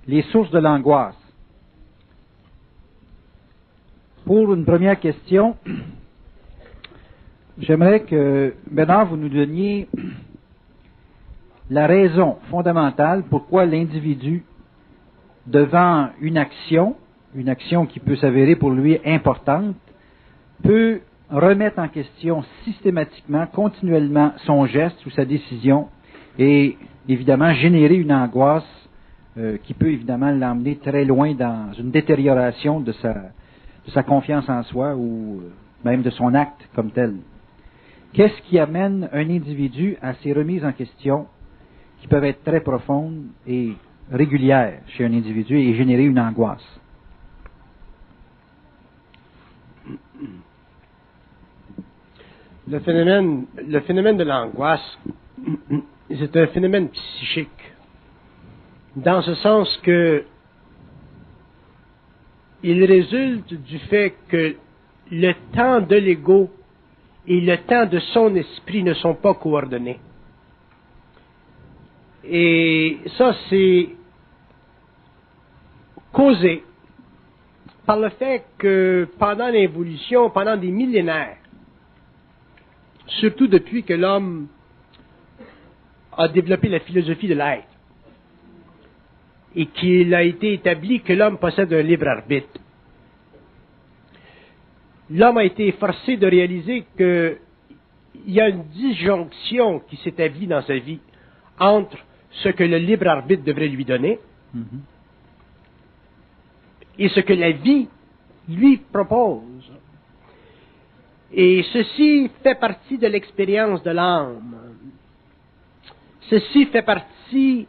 les sources de l'angoisse. Pour une première question, j'aimerais que, Bernard, vous nous donniez la raison fondamentale pourquoi l'individu, devant une action qui peut s'avérer pour lui importante, peut remettre en question systématiquement, continuellement son geste ou sa décision et évidemment générer une angoisse qui peut évidemment l'emmener très loin dans une détérioration de sa confiance en soi ou même de son acte comme tel. Qu'est-ce qui amène un individu à ces remises en question qui peuvent être très profondes et régulières chez un individu et générer une angoisse? Le phénomène de l'angoisse, c'est un phénomène psychique, dans ce sens que il résulte du fait que le temps de l'ego et le temps de son esprit ne sont pas coordonnés. Et ça, c'est causé par le fait que pendant l'évolution, pendant des millénaires, surtout depuis que l'homme a développé la philosophie de l'être, et qu'il a été établi que l'homme possède un libre arbitre, l'homme a été forcé de réaliser qu'il y a une disjonction qui s'établit dans sa vie entre ce que le libre arbitre devrait lui donner et ce que la vie lui propose. Et ceci fait partie de l'expérience de l'âme. Ceci fait partie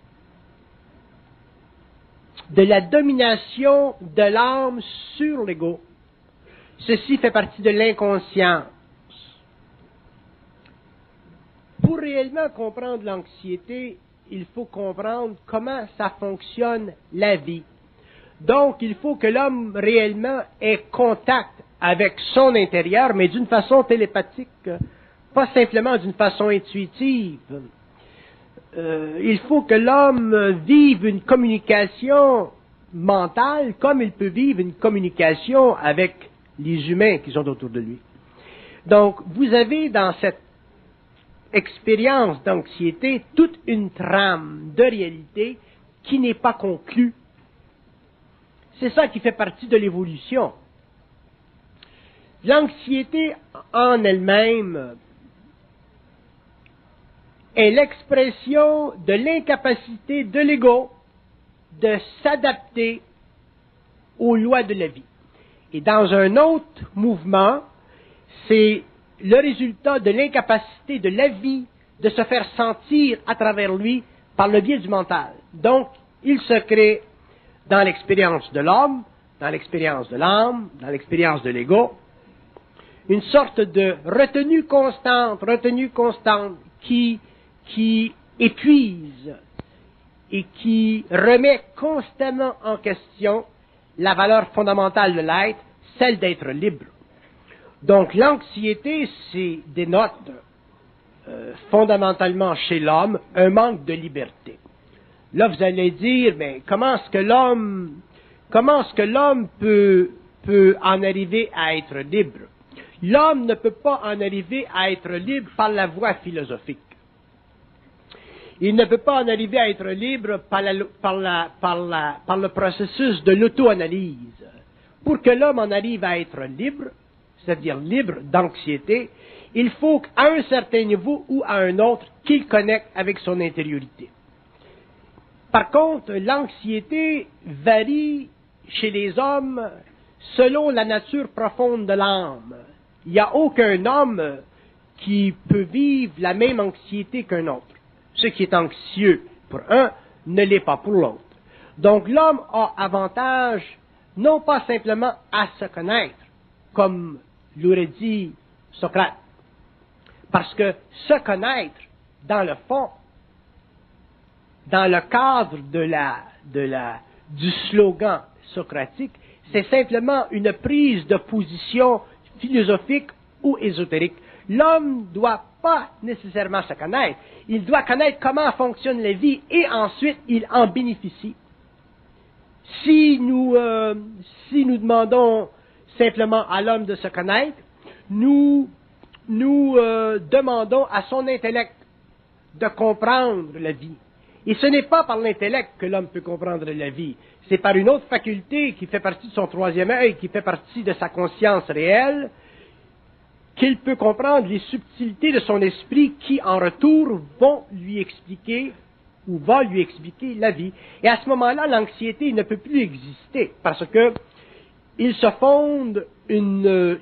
de la domination de l'âme sur l'ego. Ceci fait partie de l'inconscience. Pour réellement comprendre l'anxiété, il faut comprendre comment ça fonctionne la vie. Donc, il faut que l'homme réellement ait contact avec son intérieur, mais d'une façon télépathique, pas simplement d'une façon intuitive. Il faut que l'homme vive une communication mentale comme il peut vivre une communication avec les humains qui sont autour de lui. Donc, vous avez dans cette expérience d'anxiété toute une trame de réalité qui n'est pas conclue. C'est ça qui fait partie de l'évolution. L'anxiété en elle-même est l'expression de l'incapacité de l'ego de s'adapter aux lois de la vie. Et dans un autre mouvement, c'est le résultat de l'incapacité de la vie de se faire sentir à travers lui par le biais du mental. Donc, il se crée dans l'expérience de l'homme, dans l'expérience de l'âme, dans l'expérience de l'ego, une sorte de retenue constante qui épuise et qui remet constamment en question la valeur fondamentale de l'être, celle d'être libre. Donc l'anxiété, dénote fondamentalement chez l'homme un manque de liberté. Là, vous allez dire, mais comment est-ce que l'homme peut en arriver à être libre? L'homme ne peut pas en arriver à être libre par la voie philosophique. Il ne peut pas en arriver à être libre par le processus de l'auto-analyse. Pour que l'homme en arrive à être libre, c'est-à-dire libre d'anxiété, il faut qu'à un certain niveau ou à un autre, qu'il connecte avec son intériorité. Par contre, l'anxiété varie chez les hommes selon la nature profonde de l'âme. Il n'y a aucun homme qui peut vivre la même anxiété qu'un autre. Ce qui est anxieux pour un ne l'est pas pour l'autre. Donc l'homme a avantage non pas simplement à se connaître, comme l'aurait dit Socrate, parce que se connaître, dans le fond, dans le cadre du slogan socratique, c'est simplement une prise de position philosophique ou ésotérique. L'homme ne doit pas nécessairement se connaître. Il doit connaître comment fonctionne la vie et ensuite il en bénéficie. Si nous demandons simplement à l'homme de se connaître, nous demandons à son intellect de comprendre la vie. Et ce n'est pas par l'intellect que l'homme peut comprendre la vie, c'est par une autre faculté qui fait partie de son troisième œil, qui fait partie de sa conscience réelle, qu'il peut comprendre les subtilités de son esprit qui, en retour, vont lui expliquer ou va lui expliquer la vie. Et à ce moment-là, l'anxiété ne peut plus exister, parce que il se fonde une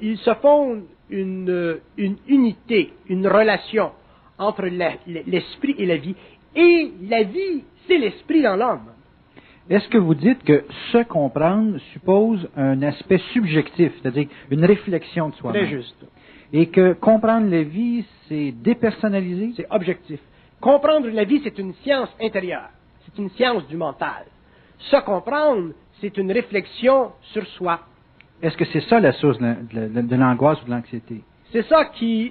unité, une relation entre l'esprit et la vie. Et la vie, c'est l'esprit dans l'homme. Est-ce que vous dites que se comprendre suppose un aspect subjectif, c'est-à-dire une réflexion de soi-même? Très juste. Et que comprendre la vie, c'est dépersonnalisé? C'est objectif. Comprendre la vie, c'est une science intérieure. C'est une science du mental. Se comprendre, c'est une réflexion sur soi. Est-ce que c'est ça la source de l'angoisse ou de l'anxiété? C'est ça qui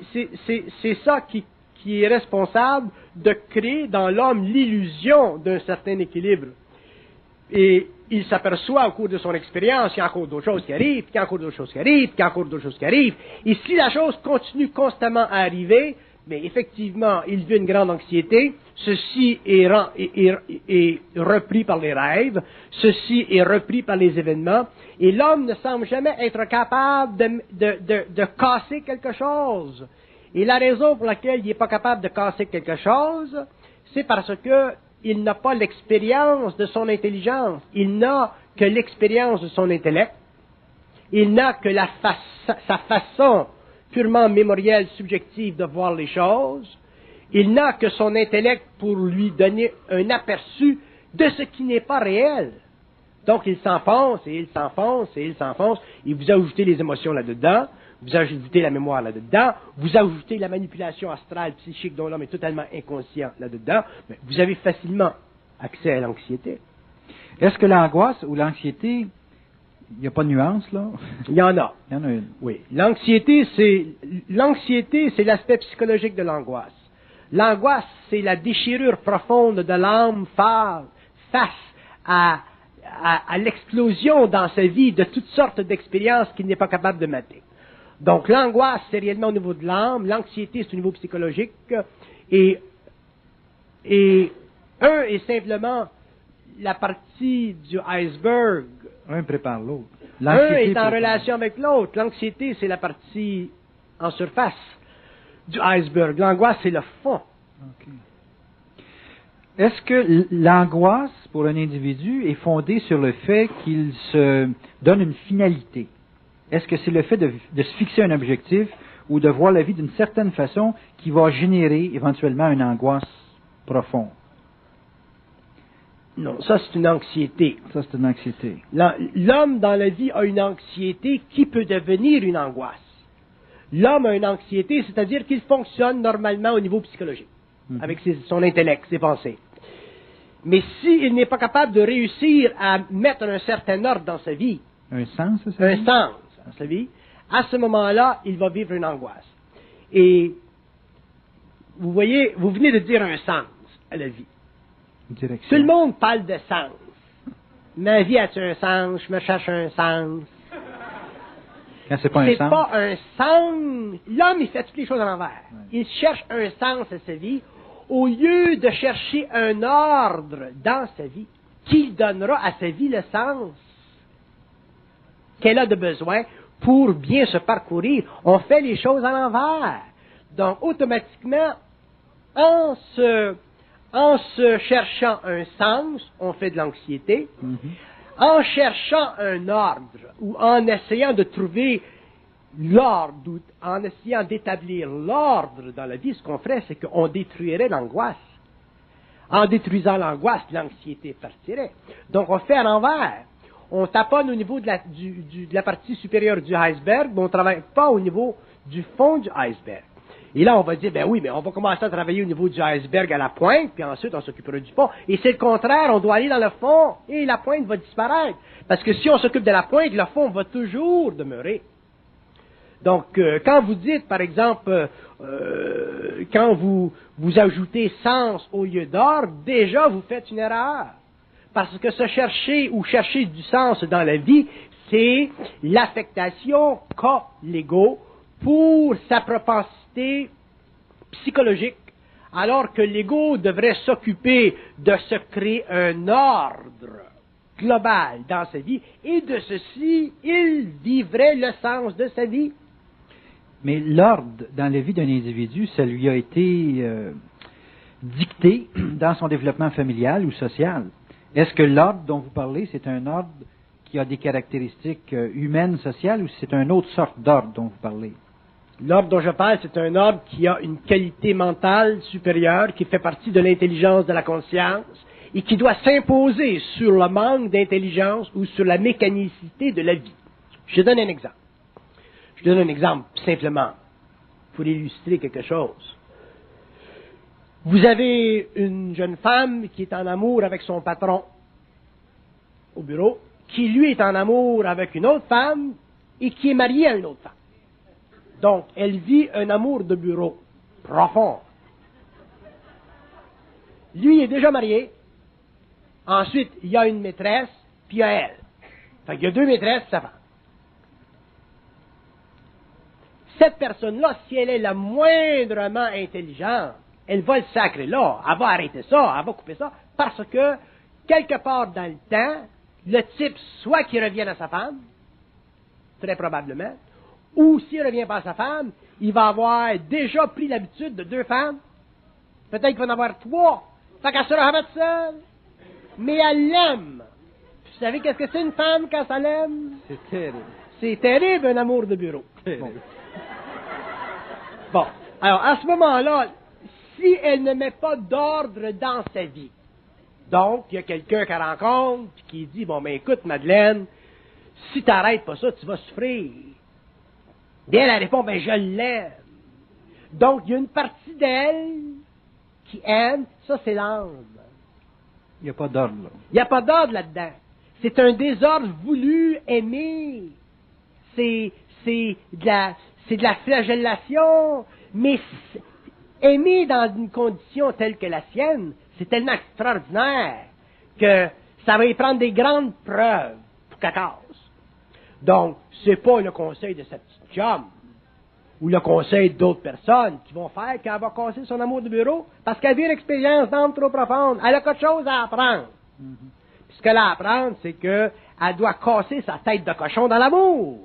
est responsable de créer dans l'homme l'illusion d'un certain équilibre. Et il s'aperçoit au cours de son expérience qu'il y a encore d'autres choses qui arrivent, qu'il y a encore d'autres choses qui arrivent, qu'il y a encore d'autres choses qui arrivent. Et si la chose continue constamment à arriver, mais effectivement, il vit une grande anxiété. Ceci est repris par les rêves. Ceci est repris par les événements. Et l'homme ne semble jamais être capable de casser quelque chose. Et la raison pour laquelle il n'est pas capable de casser quelque chose, c'est parce que il n'a pas l'expérience de son intelligence. Il n'a que l'expérience de son intellect. Il n'a que sa façon purement mémorielle, subjective de voir les choses. Il n'a que son intellect pour lui donner un aperçu de ce qui n'est pas réel. Donc il s'enfonce, et il s'enfonce, et il s'enfonce, et vous ajoutez les émotions là-dedans, vous ajoutez la mémoire là-dedans, vous ajoutez la manipulation astrale, psychique dont l'homme est totalement inconscient là-dedans, mais vous avez facilement accès à l'anxiété. Est-ce que l'angoisse ou l'anxiété, il n'y a pas de nuance, là? Il y en a. Il y en a une. Oui. L'anxiété, c'est l'aspect psychologique de l'angoisse. L'angoisse, c'est la déchirure profonde de l'âme face à l'explosion dans sa vie de toutes sortes d'expériences qu'il n'est pas capable de mater. Donc, l'angoisse, c'est réellement au niveau de l'âme, l'anxiété, c'est au niveau psychologique, et un est simplement la partie du iceberg. Un prépare l'autre. Un est en relation avec l'autre. L'anxiété, c'est la partie en surface du iceberg. L'angoisse, c'est le fond. Okay. Est-ce que l'angoisse pour un individu est fondée sur le fait qu'il se donne une finalité? Est-ce que c'est le fait de se fixer un objectif ou de voir la vie d'une certaine façon qui va générer éventuellement une angoisse profonde? Non, ça c'est une anxiété. Ça c'est une anxiété. L'homme dans la vie a une anxiété qui peut devenir une angoisse. L'homme a une anxiété, c'est-à-dire qu'il fonctionne normalement au niveau psychologique, avec son intellect, ses pensées. Mais s'il n'est pas capable de réussir à mettre un certain ordre dans sa vie, un sens dans sa vie, à ce moment-là, il va vivre une angoisse. Et vous voyez, vous venez de dire un sens à la vie. Direction. Tout le monde parle de sens. Ma vie a-t-il un sens? Je me cherche un sens. Quand c'est pas un sens. C'est pas un sens. L'homme, il fait toutes les choses à l'envers. Ouais. Il cherche un sens à sa vie au lieu de chercher un ordre dans sa vie qui donnera à sa vie le sens qu'elle a de besoin pour bien se parcourir. On fait les choses à l'envers. Donc, automatiquement, en se cherchant un sens, on fait de l'anxiété. En cherchant un ordre, ou en essayant de trouver l'ordre, ou en essayant d'établir l'ordre dans la vie, ce qu'on ferait, c'est qu'on détruirait l'angoisse. En détruisant l'angoisse, l'anxiété partirait. Donc, on fait à l'envers. On taponne au niveau de la partie supérieure du iceberg, mais on ne travaille pas au niveau du fond du iceberg. Et là, on va dire, ben oui, mais on va commencer à travailler au niveau du iceberg à la pointe, puis ensuite on s'occupera du fond. Et c'est le contraire, on doit aller dans le fond, et la pointe va disparaître. Parce que si on s'occupe de la pointe, le fond va toujours demeurer. Donc, quand vous dites, par exemple, quand vous ajoutez sens au lieu d'ordre, déjà vous faites une erreur. Parce que se chercher ou chercher du sens dans la vie, c'est l'affectation qu'a l'ego pour sa propensité psychologique, alors que l'ego devrait s'occuper de se créer un ordre global dans sa vie, et de ceci, il vivrait le sens de sa vie. Mais l'ordre dans la vie d'un individu, ça lui a été dicté dans son développement familial ou social. Est-ce que l'ordre dont vous parlez, c'est un ordre qui a des caractéristiques humaines, sociales, ou c'est une autre sorte d'ordre dont vous parlez? L'ordre dont je parle, c'est un ordre qui a une qualité mentale supérieure, qui fait partie de l'intelligence de la conscience, et qui doit s'imposer sur le manque d'intelligence ou sur la mécanicité de la vie. Je donne un exemple. Je donne un exemple simplement pour illustrer quelque chose. Vous avez une jeune femme qui est en amour avec son patron au bureau, qui lui est en amour avec une autre femme et qui est mariée à une autre femme. Donc, elle vit un amour de bureau profond. Lui est déjà marié. Ensuite, il y a une maîtresse, puis il y a elle. Fait qu'il y a deux maîtresses, sa femme. Cette personne-là, si elle est la moindrement intelligente, elle va le sacrer là, elle va arrêter ça, elle va couper ça, parce que, quelque part dans le temps, le type, soit qu'il revienne à sa femme, très probablement, ou s'il ne revient pas à sa femme, il va avoir déjà pris l'habitude de deux femmes, peut-être qu'il va en avoir trois, fait qu'elle sera jamais seule, mais elle l'aime. Vous savez qu'est-ce que c'est une femme quand ça l'aime? C'est terrible. C'est terrible, un amour de bureau. Bon, alors à ce moment-là, si elle ne met pas d'ordre dans sa vie, donc il y a quelqu'un qu'elle rencontre qui dit, bon, ben écoute, Madeleine, si tu n'arrêtes pas ça, tu vas souffrir. Bien, elle répond, ben je l'aime. Donc, il y a une partie d'elle qui aime, ça c'est l'âme. Il n'y a pas d'ordre là. Il n'y a pas d'ordre là-dedans. C'est un désordre voulu, aimé. C'est de la flagellation, mais aimer dans une condition telle que la sienne, c'est tellement extraordinaire que ça va y prendre des grandes preuves pour qu'elle casse. Donc, c'est pas le conseil de sa petite chum ou le conseil d'autres personnes qui vont faire qu'elle va casser son amour de bureau parce qu'elle vit une expérience d'âme trop profonde. Elle a quelque chose à apprendre. Puis ce qu'elle a à apprendre, c'est qu'elle doit casser sa tête de cochon dans l'amour.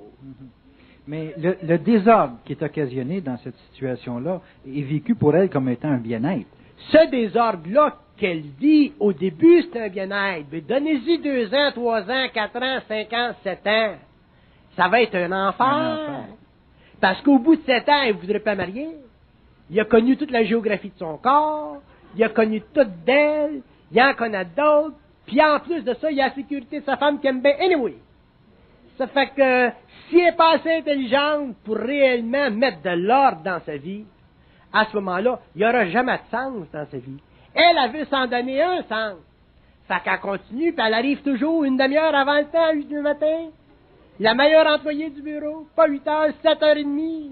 Mais le désordre qui est occasionné dans cette situation-là est vécu pour elle comme étant un bien-être. Ce désordre-là qu'elle vit au début, c'est un bien-être. Mais donnez-y 2 ans, 3 ans, 4 ans, 5 ans, 7 ans. Ça va être un enfer. Parce qu'au bout de 7 ans, elle ne voudrait pas marier. Il a connu toute la géographie de son corps. Il a connu tout d'elle. Il en connaît d'autres. Puis en plus de ça, il y a la sécurité de sa femme qui aime bien. Anyway. Ça fait que si elle n'est pas assez intelligente pour réellement mettre de l'ordre dans sa vie, à ce moment-là, il n'y aura jamais de sens dans sa vie. Elle veut s'en donner un sens. Fait qu'elle continue, puis elle arrive toujours une demi-heure avant le temps, à 8 du matin. La meilleure employée du bureau, pas 8 heures, 7h30.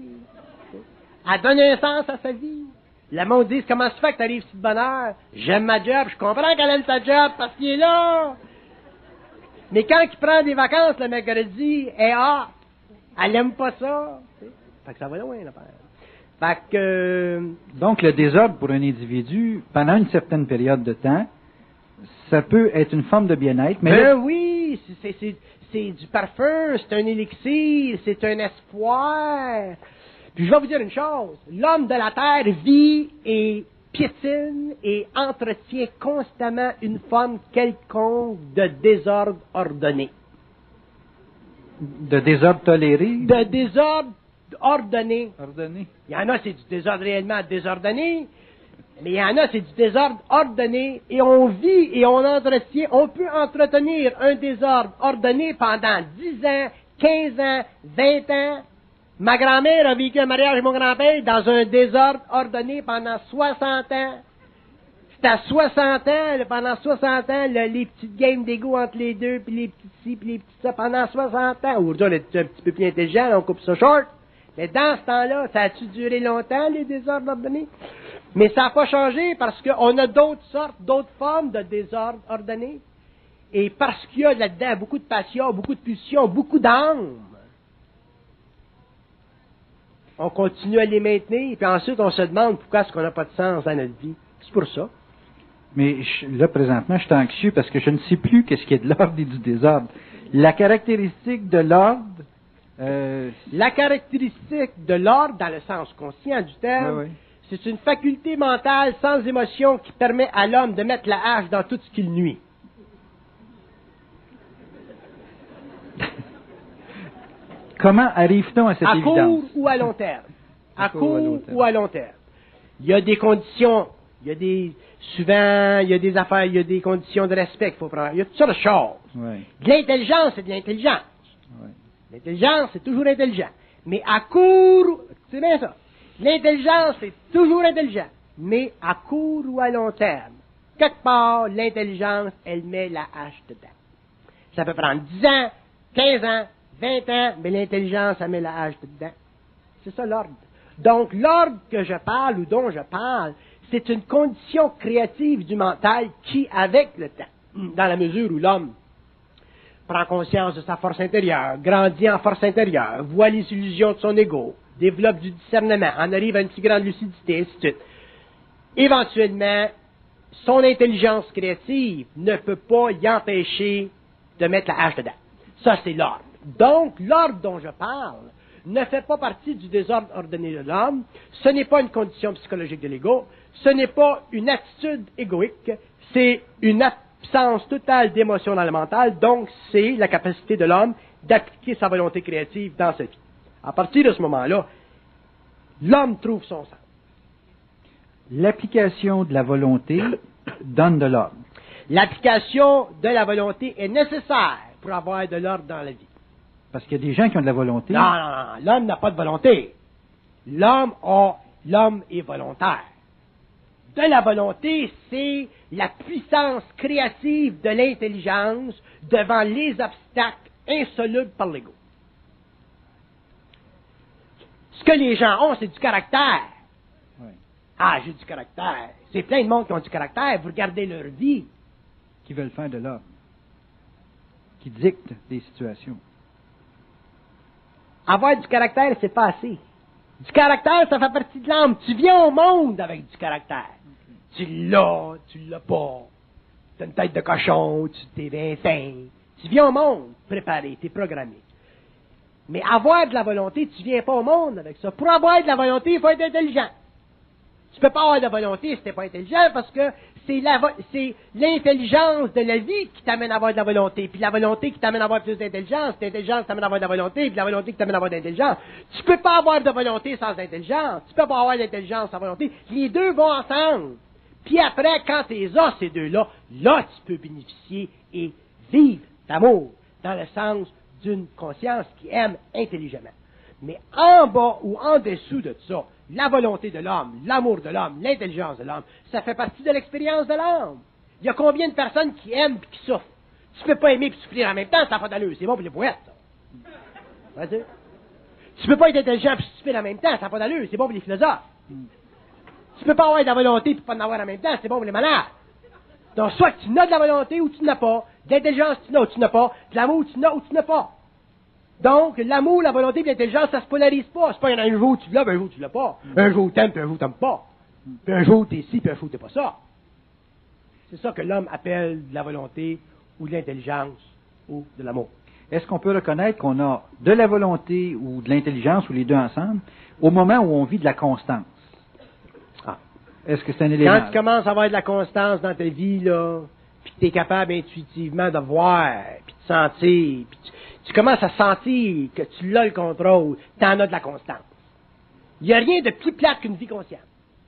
Elle donne un sens à sa vie. Le monde dit, comment se fait que tu arrives si de bonne heure? J'aime ma job, je comprends qu'elle aime sa job parce qu'il est là. Mais quand il prend des vacances le mercredi, elle aime pas ça. Fait que ça va loin, là. Fait que... Donc, le désordre pour un individu, pendant une certaine période de temps, ça peut être une forme de bien-être, mais... Ben oui, c'est du parfum, c'est un élixir, c'est un espoir. Puis je vais vous dire une chose, l'homme de la terre vit et piétine et entretient constamment une forme quelconque de désordre ordonné. De désordre toléré? De désordre ordonné. Ordonné. Il y en a, c'est du désordre réellement désordonné, mais il y en a, c'est du désordre ordonné, et on vit et on entretient, on peut entretenir un désordre ordonné pendant 10 ans, 15 ans, 20 ans. Ma grand-mère a vécu un mariage avec mon grand-père dans un désordre ordonné pendant 60 ans. C'est à 60 ans, pendant 60 ans, les petites games d'égo entre les deux, puis les petits ci, puis les petits ça, pendant 60 ans. Aujourd'hui, on est un petit peu plus intelligent, on coupe ça short. Mais dans ce temps-là, ça a-tu duré longtemps, les désordres ordonnés? Mais ça n'a pas changé parce qu'on a d'autres sortes, d'autres formes de désordre ordonné. Et parce qu'il y a là-dedans beaucoup de passion, beaucoup de pulsion, beaucoup d'âme, on continue à les maintenir, puis ensuite on se demande pourquoi est-ce qu'on n'a pas de sens dans notre vie. C'est pour ça. Mais là, présentement, je suis anxieux parce que je ne sais plus qu'est-ce qui est de l'ordre et du désordre. La caractéristique de l'ordre... La caractéristique de l'ordre, dans le sens conscient du terme, c'est une faculté mentale sans émotion qui permet à l'homme de mettre la hache dans tout ce qui le nuit. Comment arrive-t-on à cette évidence? À court ou à long terme. À court ou à long terme. Il y a des conditions, souvent, il y a des affaires, il y a des conditions de respect qu'il faut prendre. Il y a toutes sortes de choses. Oui. De l'intelligence, c'est de l'intelligence. Oui. L'intelligence, c'est toujours intelligent. Mais à court, c'est bien ça. L'intelligence, c'est toujours intelligent. Mais à court ou à long terme. Quelque part, l'intelligence, elle met la hache dedans. Ça peut prendre 10 ans, 15 ans, 20 ans, mais l'intelligence, elle met la hache dedans. C'est ça l'ordre. Donc, l'ordre que je parle ou dont je parle, c'est une condition créative du mental qui, avec le temps, dans la mesure où l'homme prend conscience de sa force intérieure, grandit en force intérieure, voit les illusions de son ego, développe du discernement, en arrive à une si grande lucidité, ainsi de suite. Éventuellement, son intelligence créative ne peut pas y empêcher de mettre la hache dedans. Ça, c'est l'ordre. Donc, l'ordre dont je parle ne fait pas partie du désordre ordonné de l'homme, ce n'est pas une condition psychologique de l'ego, ce n'est pas une attitude égoïque, c'est une absence totale d'émotion dans le mental, donc c'est la capacité de l'homme d'appliquer sa volonté créative dans sa vie. À partir de ce moment-là, l'homme trouve son sens. L'application de la volonté donne de l'ordre. L'application de la volonté est nécessaire pour avoir de l'ordre dans la vie. Parce qu'il y a des gens qui ont de la volonté. Non, l'homme n'a pas de volonté. L'homme est volontaire. De la volonté, c'est la puissance créative de l'intelligence devant les obstacles insolubles par l'ego. Ce que les gens ont, c'est du caractère. Oui. Ah, j'ai du caractère. C'est plein de monde qui ont du caractère. Vous regardez leur vie. Qui veulent faire de l'ordre. Qui dictent des situations. Avoir du caractère, c'est pas assez. Du caractère, ça fait partie de l'âme. Tu viens au monde avec du caractère. Tu l'as pas. Tu as une tête de cochon, tu t'es bien fin. Tu viens au monde préparé, tu es programmé. Mais avoir de la volonté, tu viens pas au monde avec ça. Pour avoir de la volonté, il faut être intelligent. Tu peux pas avoir de la volonté si tu n'es pas intelligent parce que c'est l'intelligence de la vie qui t'amène à avoir de la volonté, puis la volonté qui t'amène à avoir plus d'intelligence, l'intelligence t'amène à avoir de la volonté, puis la volonté qui t'amène à avoir de l'intelligence. Tu peux pas avoir de volonté sans intelligence. Tu peux pas avoir d'intelligence sans volonté. Les deux vont ensemble. Puis après, quand tu as ces deux-là, là, tu peux bénéficier et vivre d'amour, dans le sens d'une conscience qui aime intelligemment. Mais en bas ou en dessous de ça, la volonté de l'homme, l'amour de l'homme, l'intelligence de l'homme, ça fait partie de l'expérience de l'homme. Il y a combien de personnes qui aiment et qui souffrent? Tu peux pas aimer et souffrir en même temps, ça n'a pas d'allure. C'est bon pour les poètes, ça. Vas-y. Tu peux pas être intelligent et souffrir en même temps, ça n'a pas d'allure. C'est bon pour les philosophes. Tu peux pas avoir de la volonté et pas en avoir en même temps, c'est bon pour les malades. Donc, soit tu n'as de la volonté ou tu n'as pas, de l'intelligence tu n'as ou tu n'as pas, de l'amour tu n'as ou tu n'as pas. Donc, l'amour, la volonté et l'intelligence, ça se polarise pas. C'est pas un jour tu l'as, puis un jour tu l'as pas. Un jour t'aimes, puis un jour t'aimes pas. Puis un jour t'es ci, puis un jour t'es pas ça. C'est ça que l'homme appelle de la volonté ou de l'intelligence ou de l'amour. Est-ce qu'on peut reconnaître qu'on a de la volonté ou de l'intelligence, ou les deux ensemble, au moment où on vit de la constance? Est-ce que c'est un élément? Quand tu commences à avoir de la constance dans ta vie, là, puis que tu es capable intuitivement de voir, puis de sentir, puis tu commences à sentir que tu l'as le contrôle, tu en as de la constance. Il n'y a rien de plus plate qu'une vie consciente.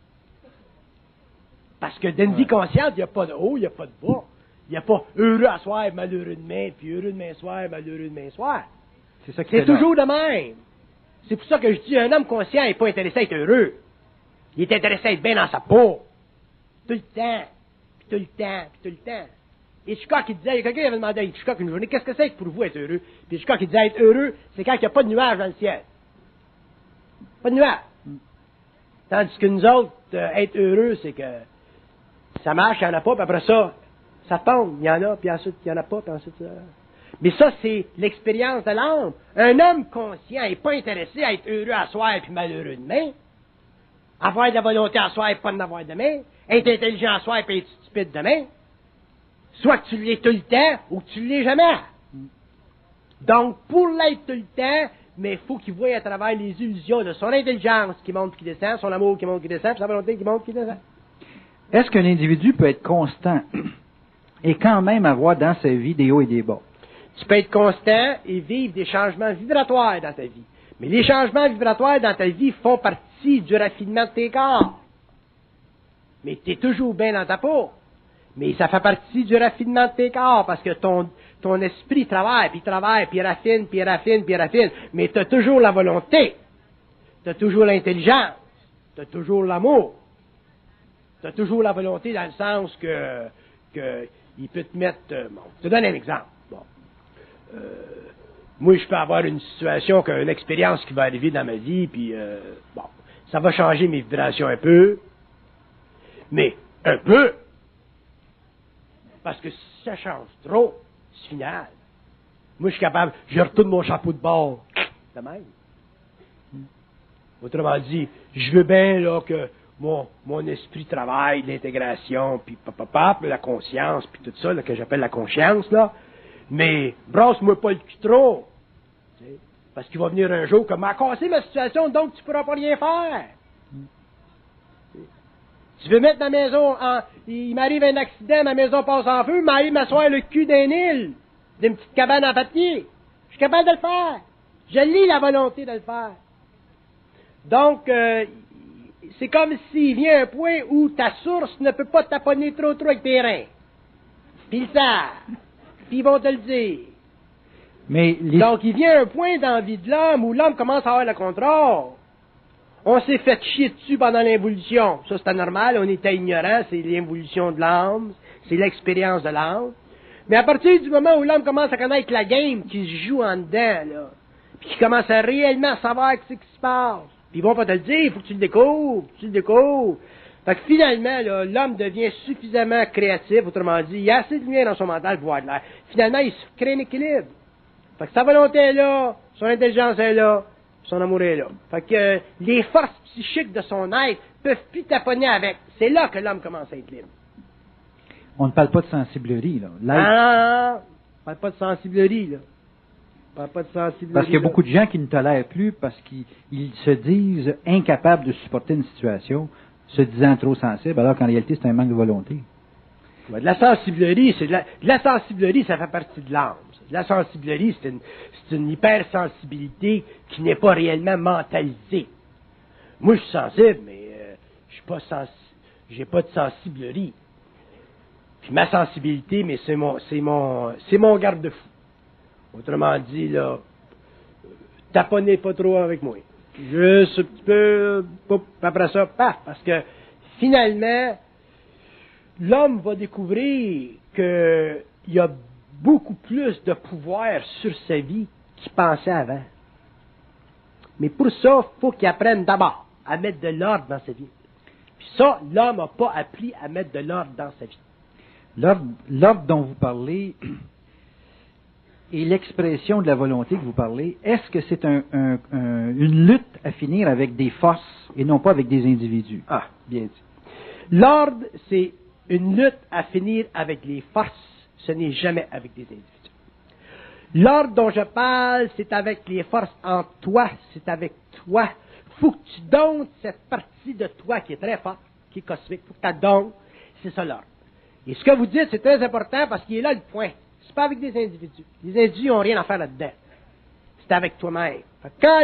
Parce que dans une vie consciente, il n'y a pas de haut, il n'y a pas de bas. Il n'y a pas heureux à soir, malheureux demain, puis heureux demain soir, malheureux demain soir. C'est toujours de même. C'est pour ça que je dis, un homme conscient n'est pas intéressé à être heureux. Il est intéressé à être bien dans sa peau. Tout le temps, puis tout le temps, puis tout le temps. Et Hitchcock, il disait, il y a quelqu'un qui avait demandé à Hitchcock une journée, qu'est-ce que c'est que pour vous être heureux? Puis Hitchcock, il disait, être heureux, c'est quand il n'y a pas de nuages dans le ciel. Pas de nuages. Tandis que nous autres, être heureux, c'est que ça marche, il n'y en a pas, puis après ça, Ça tombe, il y en a, puis ensuite il n'y en a pas, puis ensuite... Mais ça, c'est l'expérience de l'âme. Un homme conscient n'est pas intéressé à être heureux à soir et puis malheureux demain. Avoir de la volonté à soir et pas en avoir demain. Être intelligent à soir et puis être stupide demain. Soit que tu l'es tout le temps ou que tu ne l'es jamais. Donc, pour l'être tout le temps, mais il faut qu'il voie à travers les illusions de son intelligence qui monte qui descend, son amour qui monte qui descend, puis sa volonté qui monte qui descend. Est-ce qu'un individu peut être constant et quand même avoir dans sa vie des hauts et des bas? Tu peux être constant et vivre des changements vibratoires dans ta vie. Mais les changements vibratoires dans ta vie font partie du raffinement de tes corps. Mais tu es toujours bien dans ta peau. Mais ça fait partie du raffinement de tes corps parce que ton esprit travaille, puis raffine, puis raffine, puis raffine. Mais tu as toujours la volonté. Tu as toujours l'intelligence. Tu as toujours l'amour. Tu as toujours la volonté dans le sens que il peut te mettre... bon, je te donne un exemple. Bon. Moi, je peux avoir une situation, une expérience qui va arriver dans ma vie, puis bon, ça va changer mes vibrations un peu, mais un peu, parce que si ça change trop, c'est final. Moi, je suis capable, je retourne mon chapeau de bord, de même. Autrement dit, je veux bien là que mon esprit travaille, l'intégration, puis la conscience, puis tout ça, là, que j'appelle la conscience, là. Mais brasse-moi pas le cul trop. T'sais, parce qu'il va venir un jour comme m'a cassé ma situation, donc tu pourras pas rien faire. Tu veux mettre ma maison en... Il m'arrive un accident, ma maison passe en feu, m'arrive m'asseoir le cul d'un île, d'une petite cabane en papier. Je suis capable de le faire. Je lis la volonté de le faire. Donc, c'est comme s'il vient un point où ta source ne peut pas taponner trop avec tes reins. Puis ils savent. Puis ils vont te le dire. Mais donc, il vient un point dans la vie de l'homme où l'homme commence à avoir le contrôle. On s'est fait chier dessus pendant l'involution. Ça, c'était normal. On était ignorant. C'est l'involution de l'âme. C'est l'expérience de l'âme. Mais à partir du moment où l'homme commence à connaître la game qui se joue en dedans, là, puis qu'il commence à réellement savoir ce qui se passe, puis ils vont pas te le dire, il faut que tu le découvres, Fait que finalement, là, l'homme devient suffisamment créatif, autrement dit, il y a assez de lumière dans son mental pour voir de l'air. Finalement, il se crée un équilibre. Fait que sa volonté est là, son intelligence est là, son amour est là. Fait que les forces psychiques de son être peuvent plus taponner avec. C'est là que l'homme commence à être libre. On ne parle pas de sensiblerie, là. Non, on parle pas de sensiblerie, là. Parce qu'il y a beaucoup de gens qui ne tolèrent plus parce qu'ils se disent incapables de supporter une situation, se disant trop sensibles, alors qu'en réalité, c'est un manque de volonté. De la sensiblerie, la sensiblerie, ça fait partie de l'âme. De la sensiblerie, c'est une hypersensibilité qui n'est pas réellement mentalisée. Moi, je suis sensible, mais je suis pas j'ai pas de sensiblerie. Puis ma sensibilité, mais c'est mon garde-fou. Autrement dit, là, taponnez pas trop avec moi. Juste un petit peu, après ça, paf, parce que finalement, l'homme va découvrir qu'il y a beaucoup plus de pouvoir sur sa vie qu'il pensait avant. Mais pour ça, il faut qu'il apprenne d'abord à mettre de l'ordre dans sa vie. Puis ça, l'homme n'a pas appris à mettre de l'ordre dans sa vie. L'ordre dont vous parlez et l'expression de la volonté que vous parlez, est-ce que c'est une lutte à finir avec des forces et non pas avec des individus? Ah, bien dit. L'ordre, c'est une lutte à finir avec les forces, ce n'est jamais avec des individus. L'ordre dont je parle, c'est avec les forces en toi, c'est avec toi. Faut que tu donnes cette partie de toi qui est très forte, qui est cosmique, faut que tu la donnes, c'est ça l'ordre. Et ce que vous dites, c'est très important parce qu'il est là le point. C'est pas avec des individus. Les individus n'ont rien à faire là-dedans. C'est avec toi-même. Quand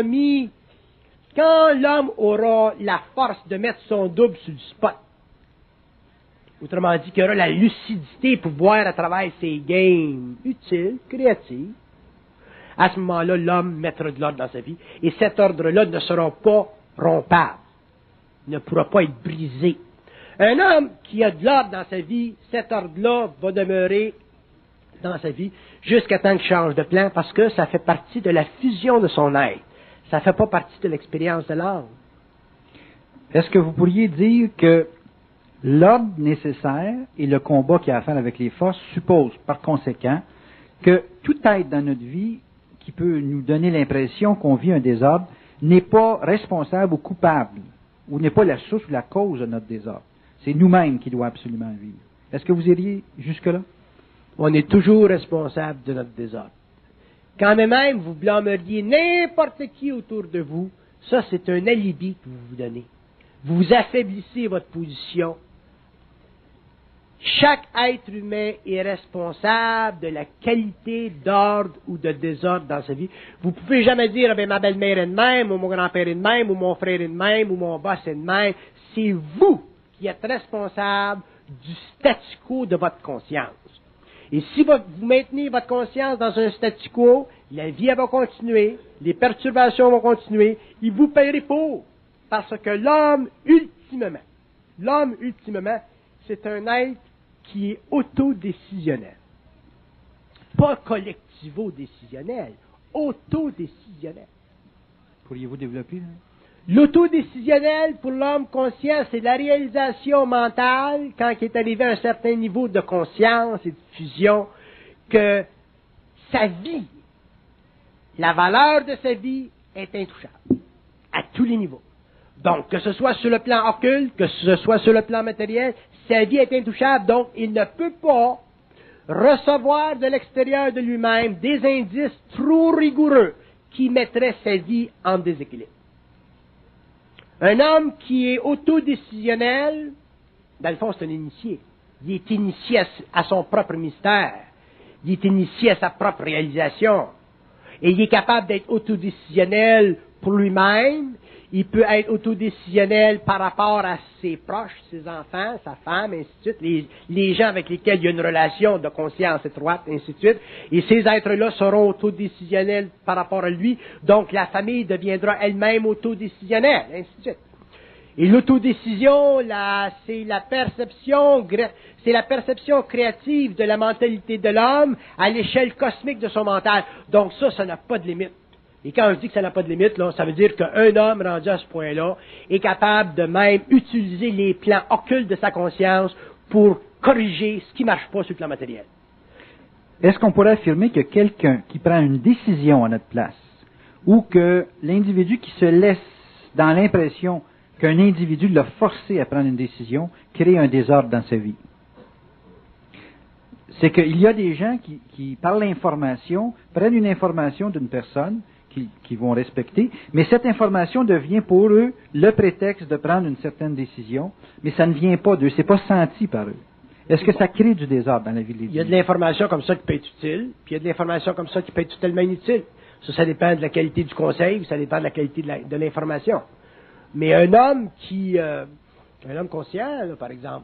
l'homme aura la force de mettre son double sur le spot, autrement dit, qu'il aura la lucidité pour voir à travers ses games utiles, créatives, à ce moment-là, l'homme mettra de l'ordre dans sa vie. Et cet ordre-là ne sera pas rompable. Il ne pourra pas être brisé. Un homme qui a de l'ordre dans sa vie, cet ordre-là va demeurer dans sa vie jusqu'à temps qu'il change de plan parce que ça fait partie de la fusion de son être. Ça ne fait pas partie de l'expérience de l'âme. Est-ce que vous pourriez dire que L'ordre nécessaire et le combat qu'il y a à faire avec les forces suppose, par conséquent, que tout être dans notre vie qui peut nous donner l'impression qu'on vit un désordre n'est pas responsable ou coupable, ou n'est pas la source ou la cause de notre désordre. C'est nous-mêmes qui devons absolument vivre. Est-ce que vous iriez jusque-là? On est toujours responsable de notre désordre. Quand même vous blâmeriez n'importe qui autour de vous, ça c'est un alibi que vous vous donnez. Vous affaiblissez votre position. Chaque être humain est responsable de la qualité d'ordre ou de désordre dans sa vie. Vous pouvez jamais dire, ma belle-mère est de même, ou mon grand-père est de même, ou mon frère est de même, ou mon boss est de même. C'est vous qui êtes responsable du statu quo de votre conscience. Et si vous maintenez votre conscience dans un statu quo, la vie elle va continuer, les perturbations vont continuer, et vous paierez pour. Parce que l'homme, ultimement, c'est un être qui est autodécisionnel. Pas collectivo-décisionnel, autodécisionnel. Pourriez-vous développer? L'autodécisionnel pour l'homme conscient, c'est la réalisation mentale, quand il est arrivé à un certain niveau de conscience et de fusion, que sa vie, la valeur de sa vie est intouchable, à tous les niveaux. Donc, que ce soit sur le plan occulte, que ce soit sur le plan matériel, sa vie est intouchable, donc il ne peut pas recevoir de l'extérieur de lui-même des indices trop rigoureux qui mettraient sa vie en déséquilibre. Un homme qui est autodécisionnel, dans le fond, c'est un initié. Il est initié à son propre mystère. Il est initié à sa propre réalisation. Et il est capable d'être autodécisionnel pour lui-même. Il peut être autodécisionnel par rapport à ses proches, ses enfants, sa femme, ainsi de suite, les gens avec lesquels il y a une relation de conscience étroite, ainsi de suite. Et ces êtres-là seront autodécisionnels par rapport à lui. Donc, la famille deviendra elle-même autodécisionnelle, ainsi de suite. Et l'autodécision, c'est la perception créative de la mentalité de l'homme à l'échelle cosmique de son mental. Donc ça n'a pas de limite. Et quand je dis que ça n'a pas de limite, là, ça veut dire qu'un homme rendu à ce point-là est capable de même utiliser les plans occultes de sa conscience pour corriger ce qui ne marche pas sur le plan matériel. Est-ce qu'on pourrait affirmer que quelqu'un qui prend une décision à notre place, ou que l'individu qui se laisse dans l'impression qu'un individu l'a forcé à prendre une décision, crée un désordre dans sa vie? C'est qu'il y a des gens qui par l'information, prennent une information d'une personne qui vont respecter, mais cette information devient pour eux le prétexte de prendre une certaine décision, mais ça ne vient pas d'eux, c'est pas senti par eux. Est-ce que ça crée du désordre dans la vie de l'individu? Il y a de l'information comme ça qui peut être utile, puis il y a de l'information comme ça qui peut être totalement inutile. Ça dépend de la qualité du conseil, ça dépend de la qualité de l'information. Mais un homme conscient, là, par exemple,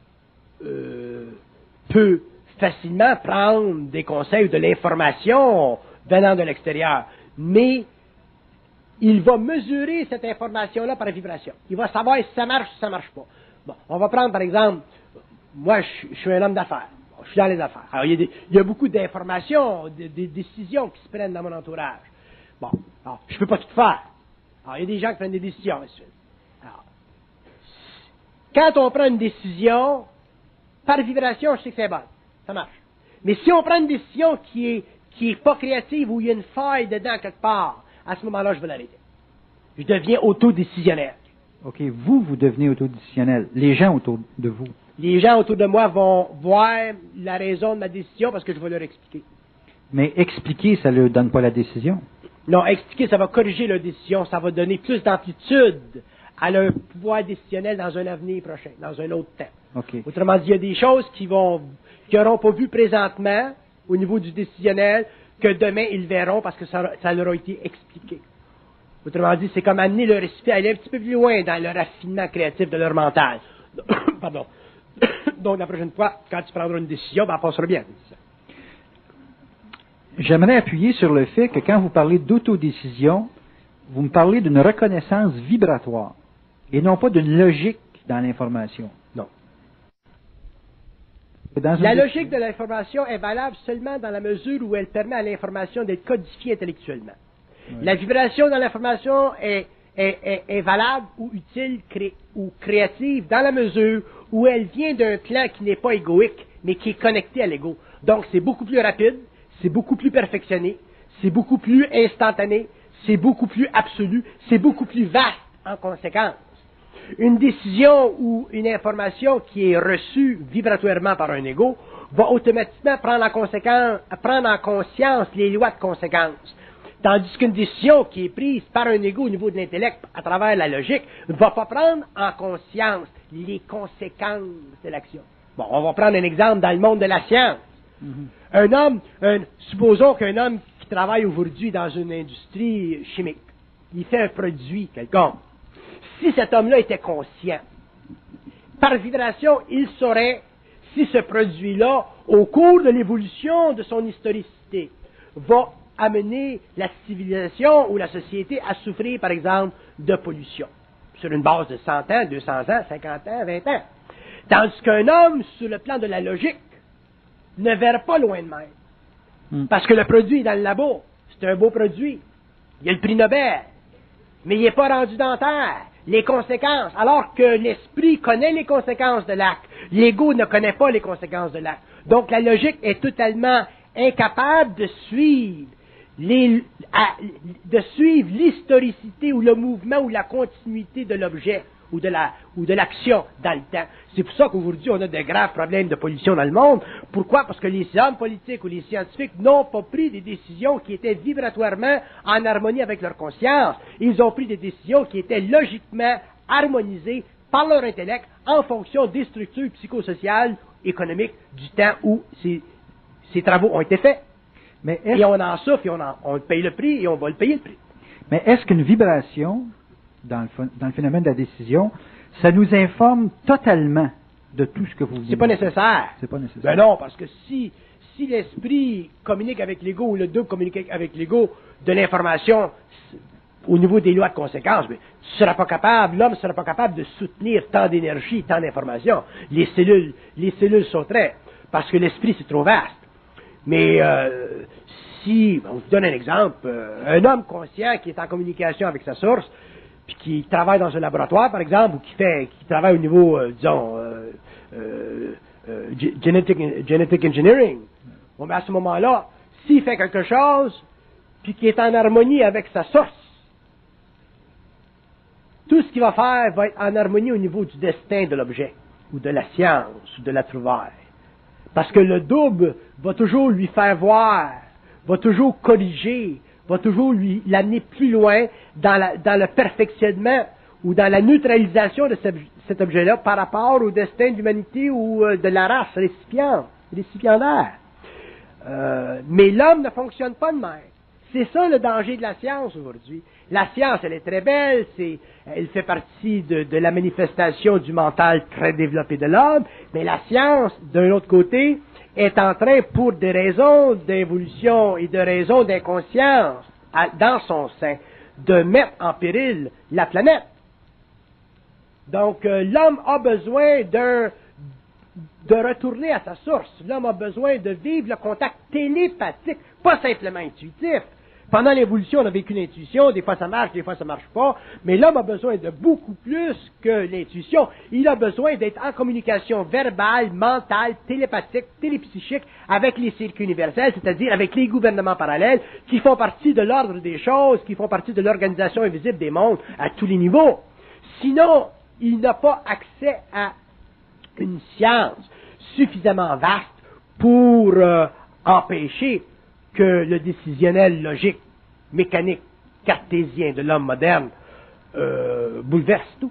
peut facilement prendre des conseils ou de l'information venant de l'extérieur. Mais il va mesurer cette information-là par vibration. Il va savoir si ça marche ou si ça ne marche pas. Bon, on va prendre par exemple, moi je suis un homme d'affaires. Bon, je suis dans les affaires. Alors, il y a beaucoup d'informations, des décisions qui se prennent dans mon entourage. Bon, alors, je ne peux pas tout faire. Alors, il y a des gens qui prennent des décisions. Alors, quand on prend une décision, par vibration, je sais que c'est bon. Ça marche. Mais si on prend une décision qui est pas créative, où il y a une faille dedans quelque part, à ce moment-là, je vais l'arrêter. Je deviens autodécisionnel. OK, vous devenez autodécisionnel. Les gens autour de vous. Les gens autour de moi vont voir la raison de ma décision parce que je vais leur expliquer. Mais expliquer, ça ne leur donne pas la décision. Non, expliquer, ça va corriger leur décision, ça va donner plus d'amplitude à leur pouvoir décisionnel dans un avenir prochain, dans un autre temps. Okay. Autrement dit, il y a des choses qui n'auront pas vu présentement au niveau du décisionnel, que demain ils verront parce que ça leur a été expliqué. Autrement dit, c'est comme amener leur esprit à aller un petit peu plus loin dans le raffinement créatif de leur mental. Pardon. Donc, la prochaine fois, quand tu prendras une décision, elle passera bien. J'aimerais appuyer sur le fait que quand vous parlez d'autodécision, vous me parlez d'une reconnaissance vibratoire et non pas d'une logique dans l'information. Non. La logique de l'information est valable seulement dans la mesure où elle permet à l'information d'être codifiée intellectuellement. Oui. La vibration dans l'information est est valable ou utile ou créative dans la mesure où elle vient d'un plan qui n'est pas égoïque, mais qui est connecté à l'ego. Donc, c'est beaucoup plus rapide, c'est beaucoup plus perfectionné, c'est beaucoup plus instantané, c'est beaucoup plus absolu, c'est beaucoup plus vaste en conséquence. Une décision ou une information qui est reçue vibratoirement par un ego va automatiquement prendre en conscience les lois de conséquence. Tandis qu'une décision qui est prise par un ego au niveau de l'intellect à travers la logique ne va pas prendre en conscience les conséquences de l'action. Bon, on va prendre un exemple dans le monde de la science. Supposons qu'un homme qui travaille aujourd'hui dans une industrie chimique, il fait un produit quelconque. Si cet homme-là était conscient, par vibration, il saurait si ce produit-là, au cours de l'évolution de son historicité, va amener la civilisation ou la société à souffrir, par exemple, de pollution, sur une base de 100 ans, 200 ans, 50 ans, 20 ans. Tandis qu'un homme, sur le plan de la logique, ne verra pas loin de même. Parce que le produit est dans le labo. C'est un beau produit. Il y a le prix Nobel. Mais il n'est pas rendu dans terre. Les conséquences. Alors que l'esprit connaît les conséquences de l'acte. L'ego ne connaît pas les conséquences de l'acte. Donc la logique est totalement incapable de suivre l'historicité ou le mouvement ou la continuité de l'objet ou de l'action dans le temps. C'est pour ça qu'aujourd'hui, on a de graves problèmes de pollution dans le monde. Pourquoi? Parce que les hommes politiques ou les scientifiques n'ont pas pris des décisions qui étaient vibratoirement en harmonie avec leur conscience. Ils ont pris des décisions qui étaient logiquement harmonisées par leur intellect en fonction des structures psychosociales, économiques du temps où ces travaux ont été faits. Et on en souffre, et on paye le prix, et on va le payer le prix. Mais est-ce qu'une vibration, dans le phénomène de la décision, ça nous informe totalement de tout ce que vous venez de dire? C'est pas nécessaire. C'est pas nécessaire. Ben non, parce que si l'esprit communique avec l'ego ou le double communique avec l'ego de l'information au niveau des lois de conséquences, mais l'homme ne sera pas capable de soutenir tant d'énergie, tant d'informations. Les cellules sauteraient, parce que l'esprit c'est trop vaste. Mais si, on vous donne un exemple, un homme conscient qui est en communication avec sa source, puis qui travaille dans un laboratoire, par exemple, ou qui travaille au niveau, genetic engineering, bon, ben à ce moment-là, s'il fait quelque chose, puis qui est en harmonie avec sa source, tout ce qu'il va faire va être en harmonie au niveau du destin de l'objet, ou de la science, ou de la trouvaille. Parce que le double va toujours lui faire voir, va toujours corriger, va toujours l'amener plus loin dans le perfectionnement ou dans la neutralisation de cet objet-là par rapport au destin de l'humanité ou de la race récipiendaire. Mais l'homme ne fonctionne pas de même. C'est ça le danger de la science aujourd'hui. La science, elle est très belle, elle fait partie de la manifestation du mental très développé de l'homme, mais la science, d'un autre côté, est en train, pour des raisons d'évolution et de raisons d'inconscience dans son sein, de mettre en péril la planète. Donc, l'homme a besoin de retourner à sa source. L'homme a besoin de vivre le contact télépathique, pas simplement intuitif. Pendant l'évolution, on a vécu l'intuition, des fois ça marche, des fois ça marche pas, mais l'homme a besoin de beaucoup plus que l'intuition. Il a besoin d'être en communication verbale, mentale, télépathique, télépsychique avec les circuits universels, c'est-à-dire avec les gouvernements parallèles qui font partie de l'ordre des choses, qui font partie de l'organisation invisible des mondes à tous les niveaux. Sinon, il n'a pas accès à une science suffisamment vaste pour empêcher que le décisionnel logique, mécanique, cartésien de l'homme moderne bouleverse tout.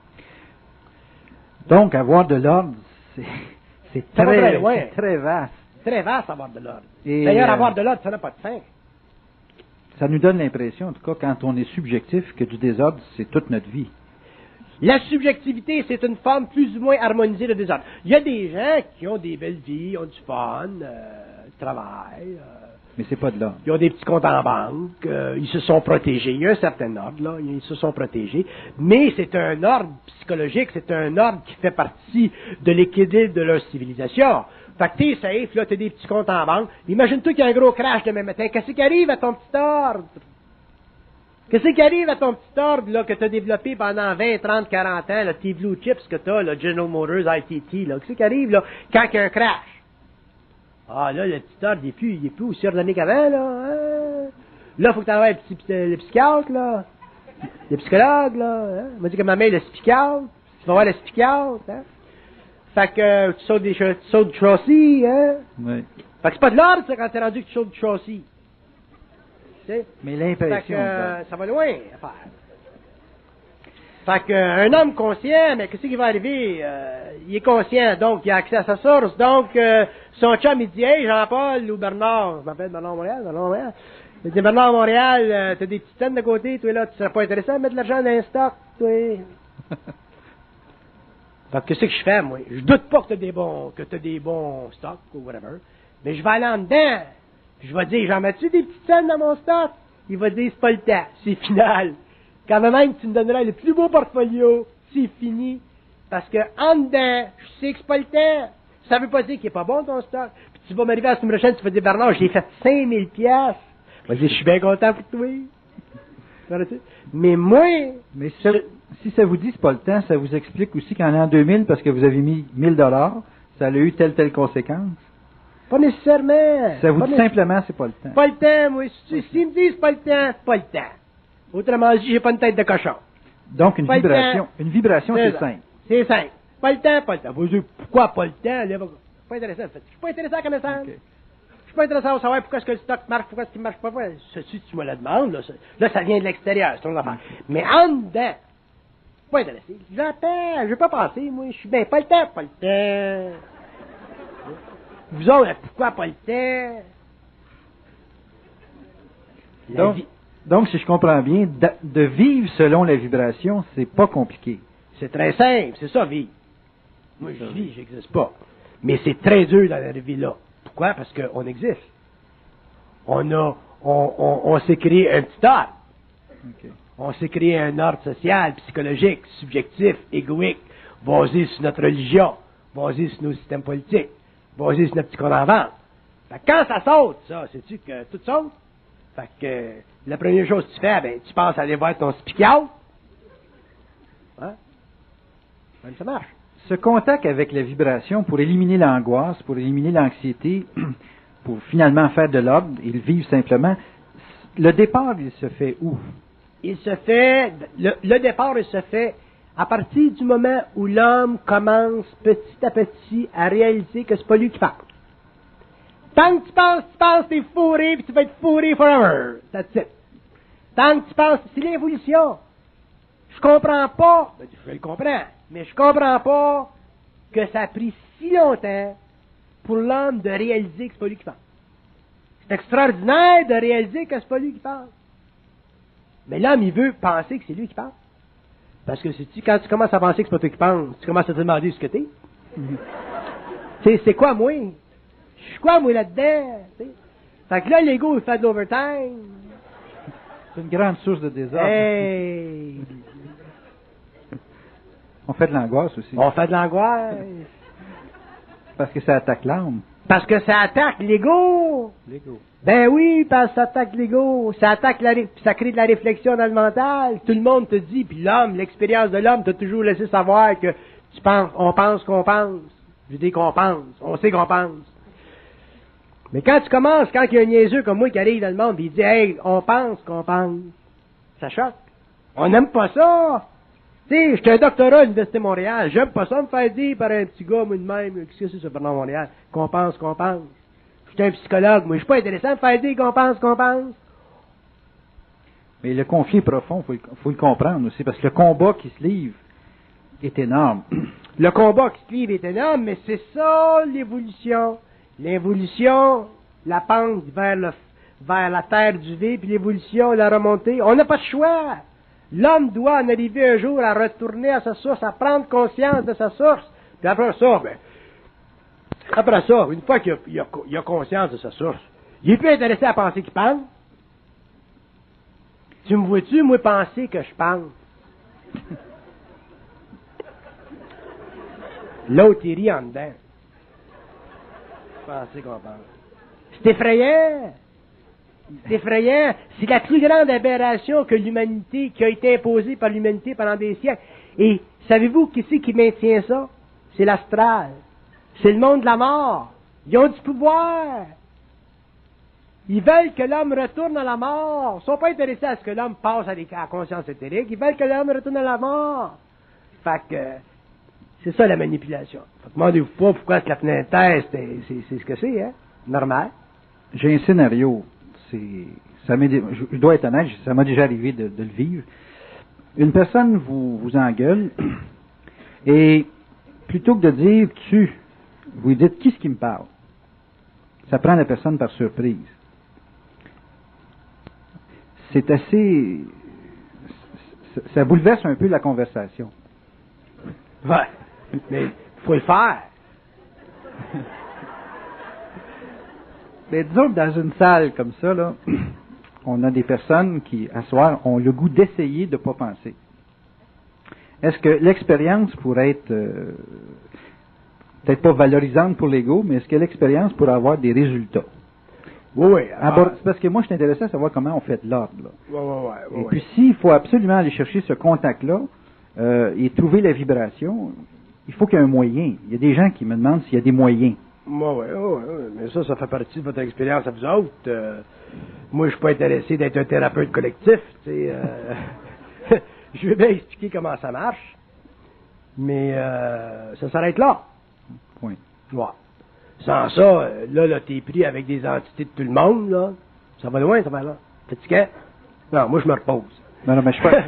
Donc, avoir de l'ordre, c'est très vaste. Très vaste, avoir de l'ordre. D'ailleurs, avoir de l'ordre, ça n'a pas de fin. Ça nous donne l'impression, en tout cas, quand on est subjectif, que du désordre, c'est toute notre vie. La subjectivité, c'est une forme plus ou moins harmonisée de désordre. Il y a des gens qui ont des belles vies, ont du fun, travaillent. Mais c'est pas de l'ordre. Ils ont des petits comptes en banque, ils se sont protégés. Il y a un certain ordre, là, ils se sont protégés. Mais c'est un ordre psychologique, c'est un ordre qui fait partie de l'équilibre de leur civilisation. Fait que t'es safe, là, t'as des petits comptes en banque. Imagine-toi qu'il y a un gros crash demain matin. Qu'est-ce qui arrive à ton petit ordre? Qu'est-ce qui arrive à ton petit ordre là, que tu as développé pendant 20, 30, 40 ans, là, tes Blue Chips que tu as, là, General Motors, ITT, là, qu'est-ce qui arrive là, quand il y a un crash? Ah là, le petit ordre, il est plus aussi ordonné qu'avant, là. Hein? Là, il faut que tu envoies le psychiatre, là. Le psychologue, là. Hein? Il m'a dit que ma mère est le psychiatre. Tu vas voir le psychiatre, hein? Fait que tu sautes du châssis, hein? Oui. Fait que c'est pas de l'ordre, ça, quand t'es rendu que tu sautes du châssis. Mais l'impression. Ça va loin, à faire. Fait que, un homme conscient, mais qu'est-ce qui va arriver? Il est conscient, donc il a accès à sa source. Donc, son chum, il dit, hey, Jean-Paul ou Bernard, je m'appelle Bernard Montréal. Il dit, Bernard Montréal, t'as des petites scènes de côté, toi, là, tu serais pas intéressé à mettre de l'argent dans un stock, toi. Fait que qu'est-ce que je fais, moi? Je doute pas que t'as des bons stocks, ou whatever. Mais je vais aller en dedans. Puis je vais dire, j'en mets-tu des petites scènes dans mon stock? Il va dire, c'est pas le temps. C'est final. Quand même tu me donneras le plus beau portfolio, c'est fini. Parce que, en dedans, je sais que c'est pas le temps. Ça veut pas dire qu'il est pas bon ton stock. Puis tu vas m'arriver la semaine prochaine, tu vas dire, Bernard, j'ai fait 5000 piastres. Je vais dire, je suis bien content pour toi. Mais moi, mais si ça vous dit c'est pas le temps, ça vous explique aussi qu'en l'an 2000, parce que vous avez mis $1000, ça a eu telle conséquence. Pas nécessairement. Ça vous dit simplement c'est pas le temps. Pas le temps, moi. S'ils me disent pas le temps, c'est pas le temps. Autrement dit, j'ai pas une tête de cochon. Donc une vibration, c'est simple. C'est simple. Pas le temps, pas le temps. Vous dites, pourquoi pas le temps? Là, c'est pas intéressant, en fait. Je suis pas intéressant à connaissance. Okay. Je suis pas intéressant à savoir pourquoi est-ce que le stock marche, pourquoi est-ce qu'il marche pas. Ceci, tu me la demandes, là, ça vient de l'extérieur, c'est ton affaire. Mais en dedans, pas intéressé. J'attends, je vais pas passer, moi, je suis bien, pas le temps, pas le temps. Vous autres, pourquoi pas le temps? Donc, si je comprends bien, de vivre selon la vibration, c'est pas compliqué. C'est très simple, c'est ça, vivre. Moi, je vis, j'existe pas. Mais c'est très dur dans la vie là. Pourquoi? Parce qu'on existe. On s'est créé un petit ordre. Okay. On s'est créé un ordre social, psychologique, subjectif, égoïque, basé sur notre religion, basé sur nos systèmes politiques, basé sur notre petit qu'on en vente. Fait que quand ça saute, ça, sais-tu que tout saute? Fait que la première chose que tu fais, ben, tu penses aller voir ton psychiatre. Hein? Ben, ça marche. Ce contact avec la vibration pour éliminer l'angoisse, pour éliminer l'anxiété, pour finalement faire de l'ordre et le vivre simplement, le départ, il se fait où? Le départ, il se fait à partir du moment où l'homme commence petit à petit à réaliser que c'est pas lui qui parle. Tant que tu penses, t'es fourré, puis tu vas être fourré forever. That's it. Tant que tu penses, c'est l'évolution. Je comprends pas, je le comprends, mais je comprends pas que ça a pris si longtemps pour l'homme de réaliser que c'est pas lui qui parle. C'est extraordinaire de réaliser que c'est pas lui qui parle. Mais l'homme, il veut penser que c'est lui qui parle. Parce que quand tu commences à penser que c'est pas toi qui parle, tu commences à te demander ce que t'es. C'est quoi, moi? Je suis quoi, moi, là-dedans? T'sais? Fait que là, l'ego, il fait de l'overtime. C'est une grande source de désordre. Hey! On fait de l'angoisse aussi. On fait de l'angoisse. Parce que ça attaque l'âme. Parce que ça attaque l'ego. L'ego. Ben oui, parce que ça attaque l'ego. Ça attaque ça crée de la réflexion dans le mental. Tout le monde te dit, puis l'homme, l'expérience de l'homme t'a toujours laissé savoir que tu penses, on pense qu'on pense. Je dis qu'on pense. On sait qu'on pense. Mais quand tu commences, quand il y a un niaiseux comme moi qui arrive dans le monde, puis il dit, hey, on pense qu'on pense. Ça choque. On n'aime pas ça. Tu sais, j'étais un doctorat à l'Université de Montréal. J'aime pas ça me faire dire par un petit gars, moi de même, qu'est-ce que c'est ça, Bernard Montréal? Qu'on pense, qu'on pense. J'étais un psychologue, moi je suis pas intéressant de me faire dire qu'on pense, qu'on pense. Mais le conflit est profond, faut le comprendre aussi, parce que le combat qui se livre est énorme. Le combat qui se livre est énorme, mais c'est ça l'évolution. L'évolution, la pente vers la terre du vide, puis l'évolution, la remontée. On n'a pas de choix. L'homme doit en arriver un jour à retourner à sa source, à prendre conscience de sa source. Puis après ça, une fois qu'il a conscience de sa source, il est plus intéressé à penser qu'il pense. Tu me vois-tu, moi, penser que je pense? L'autre, il rit en dedans. Penser qu'on pense. C'est effrayant. C'est effrayant. C'est la plus grande aberration que l'humanité, qui a été imposée par l'humanité pendant des siècles. Et savez-vous qui c'est qui maintient ça? C'est l'astral. C'est le monde de la mort. Ils ont du pouvoir. Ils veulent que l'homme retourne à la mort. Ils ne sont pas intéressés à ce que l'homme passe à la conscience éthérique. Ils veulent que l'homme retourne à la mort. Fait que c'est ça la manipulation. Fait que demandez-vous pas pourquoi est-ce que la fenêtre Terre, c'est ce que c'est, hein? Normal. J'ai un scénario. Je dois être honnête, ça m'a déjà arrivé de le vivre. Une personne vous engueule et plutôt que de dire tu, vous dites qui est-ce qui me parle? Ça prend la personne par surprise. C'est assez... Ça bouleverse un peu la conversation. Ouais, mais il faut le faire. Mais disons que dans une salle comme ça, là, on a des personnes qui, à soir, ont le goût d'essayer de ne pas penser. Est-ce que l'expérience pourrait être, peut-être pas valorisante pour l'ego, mais est-ce que l'expérience pourrait avoir des résultats? Oui. C'est parce que moi, je suis intéressé à savoir comment on fait de l'ordre. Oui. Et puis, s'il faut absolument aller chercher ce contact-là et trouver la vibration, il faut qu'il y ait un moyen. Il y a des gens qui me demandent s'il y a des moyens. Oui, mais ça fait partie de votre expérience à vous autres. Moi, je suis pas intéressé d'être un thérapeute collectif. Je vais bien expliquer comment ça marche, mais ça s'arrête là. Oui. Ouais. Sans ça, là, t'es pris avec des entités de tout le monde, là. Ça va loin, ça va là. Fatigué? Non, moi, je me repose. Non, mais je parle...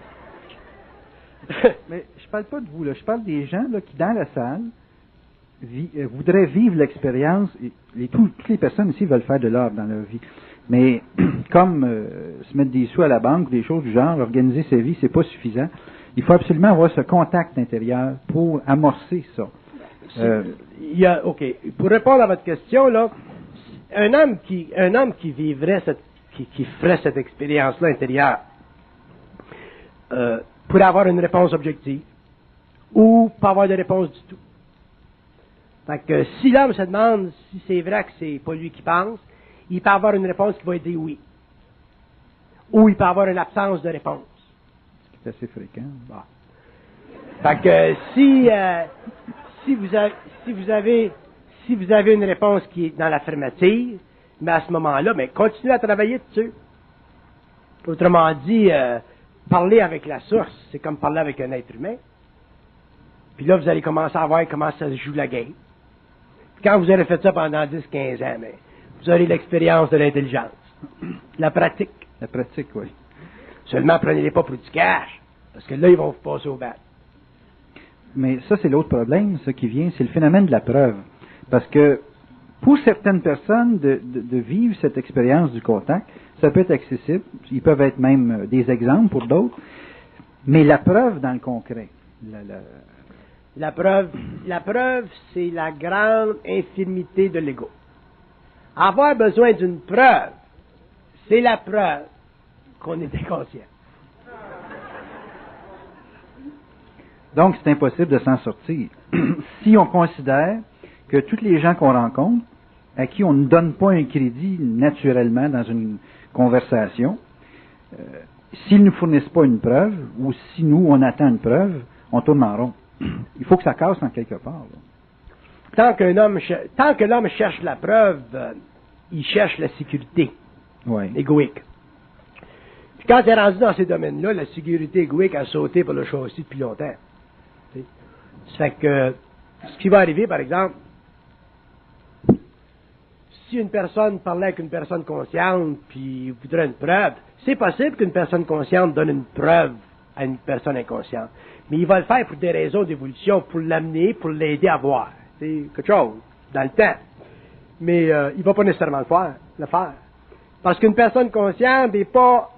mais je parle pas de vous, là. Je parle des gens là, qui, dans la salle, voudraient vivre l'expérience. Toutes les personnes ici veulent faire de l'ordre dans leur vie. Mais comme se mettre des sous à la banque, des choses du genre, organiser sa vie, c'est pas suffisant. Il faut absolument avoir ce contact intérieur pour amorcer ça. OK. Pour répondre à votre question, là, un homme qui vivrait qui ferait cette expérience-là intérieure, pourrait avoir une réponse objective ou pas avoir de réponse du tout. Fait que si l'homme se demande si c'est vrai que c'est pas lui qui pense, il peut avoir une réponse qui va dire oui. Ou il peut avoir une absence de réponse. C'est assez fréquent. Bon. Fait que si vous avez une réponse qui est dans l'affirmative, mais à ce moment-là, mais continuez à travailler dessus. Autrement dit, parler avec la source, c'est comme parler avec un être humain. Puis là, vous allez commencer à voir comment ça se joue la game. Puis quand vous aurez fait ça pendant 10-15 ans, mais vous aurez l'expérience de l'intelligence. La pratique. La pratique, oui. Seulement, prenez-les pas pour du cash. Parce que là, ils vont vous passer au bat. Mais ça, c'est l'autre problème, ce qui vient, c'est le phénomène de la preuve. Parce que pour certaines personnes, de vivre cette expérience du contact, ça peut être accessible. Ils peuvent être même des exemples pour d'autres. Mais la preuve dans le concret. La preuve, c'est la grande infirmité de l'ego. Avoir besoin d'une preuve, c'est la preuve qu'on est inconscient. Donc, c'est impossible de s'en sortir. Si on considère que tous les gens qu'on rencontre, à qui on ne donne pas un crédit naturellement dans une conversation, s'ils ne nous fournissent pas une preuve, ou si nous, on attend une preuve, on tourne en rond. Il faut que ça casse en quelque part. Là. Tant que l'homme cherche la preuve, il cherche la sécurité égoïque. Puis quand il est rendu dans ces domaines-là, la sécurité égoïque a sauté pour le châssis depuis longtemps. Ça fait que ce qui va arriver, par exemple, si une personne parlait avec une personne consciente puis voudrait une preuve, c'est possible qu'une personne consciente donne une preuve à une personne inconsciente. Mais il va le faire pour des raisons d'évolution, pour l'amener, pour l'aider à voir. C'est quelque chose, dans le temps. Mais il ne va pas nécessairement le faire. Parce qu'une personne consciente n'est pas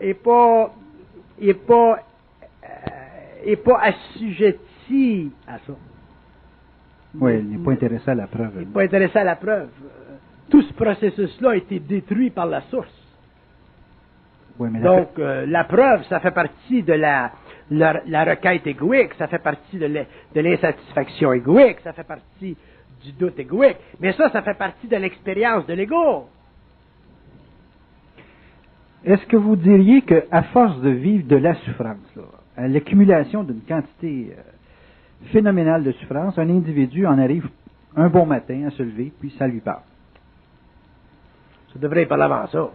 assujettie à ça. Oui, il n'est pas intéressé à la preuve. Il n'est pas intéressé à la preuve. Tout ce processus-là a été détruit par la source. Oui, mais donc, la preuve, ça fait partie de la requête égoïque, ça fait partie de l'insatisfaction égoïque, ça fait partie du doute égoïque. Mais ça fait partie de l'expérience de l'ego. Est-ce que vous diriez qu'à force de vivre de la souffrance, là, à l'accumulation d'une quantité phénoménale de souffrance, un individu en arrive un bon matin à se lever, puis ça lui parle? Ça devrait parler avant ça.